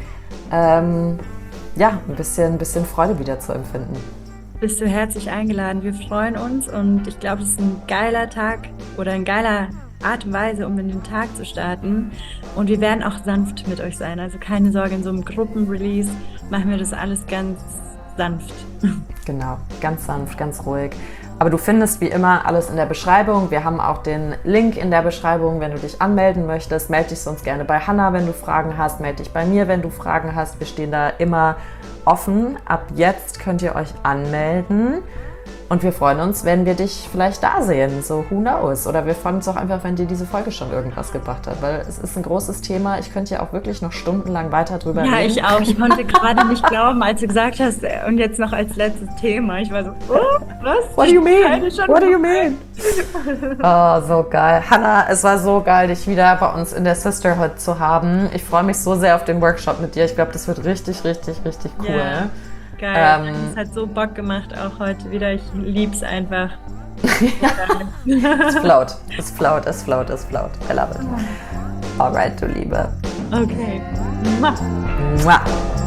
ähm, ja, ein bisschen, ein bisschen Freude wieder zu empfinden. Bist du herzlich eingeladen. Wir freuen uns und ich glaube, es ist ein geiler Tag oder ein geiler Art und Weise, um in den Tag zu starten. Und wir werden auch sanft mit euch sein. Also keine Sorge, in so einem Gruppenrelease machen wir das alles ganz sanft. Genau, ganz sanft, ganz ruhig. Aber du findest wie immer alles in der Beschreibung. Wir haben auch den Link in der Beschreibung, wenn du dich anmelden möchtest. Melde dich sonst gerne bei Hannah, wenn du Fragen hast. Melde dich bei mir, wenn du Fragen hast. Wir stehen da immer offen. Ab jetzt könnt ihr euch anmelden. Und wir freuen uns, wenn wir dich vielleicht da sehen. So, who knows? Oder wir freuen uns auch einfach, wenn dir diese Folge schon irgendwas gebracht hat. Weil es ist ein großes Thema. Ich könnte ja auch wirklich noch stundenlang weiter drüber Ja, reden. ich auch. Ich konnte gerade nicht glauben, als du gesagt hast, äh, und jetzt noch als letztes Thema. Ich war so, oh, was? What do you mean? Keine schon What do you vorbei. mean? Oh, so geil. Hannah, es war so geil, dich wieder bei uns in der Sisterhood zu haben. Ich freue mich so sehr auf den Workshop mit dir. Ich glaube, das wird richtig, richtig, richtig cool. Ja, geil. Ähm, Es hat so Bock gemacht, auch heute wieder. Ich lieb's einfach. Es float, es float, es float, es float. I love it. Alright, du Liebe. Okay. Mua.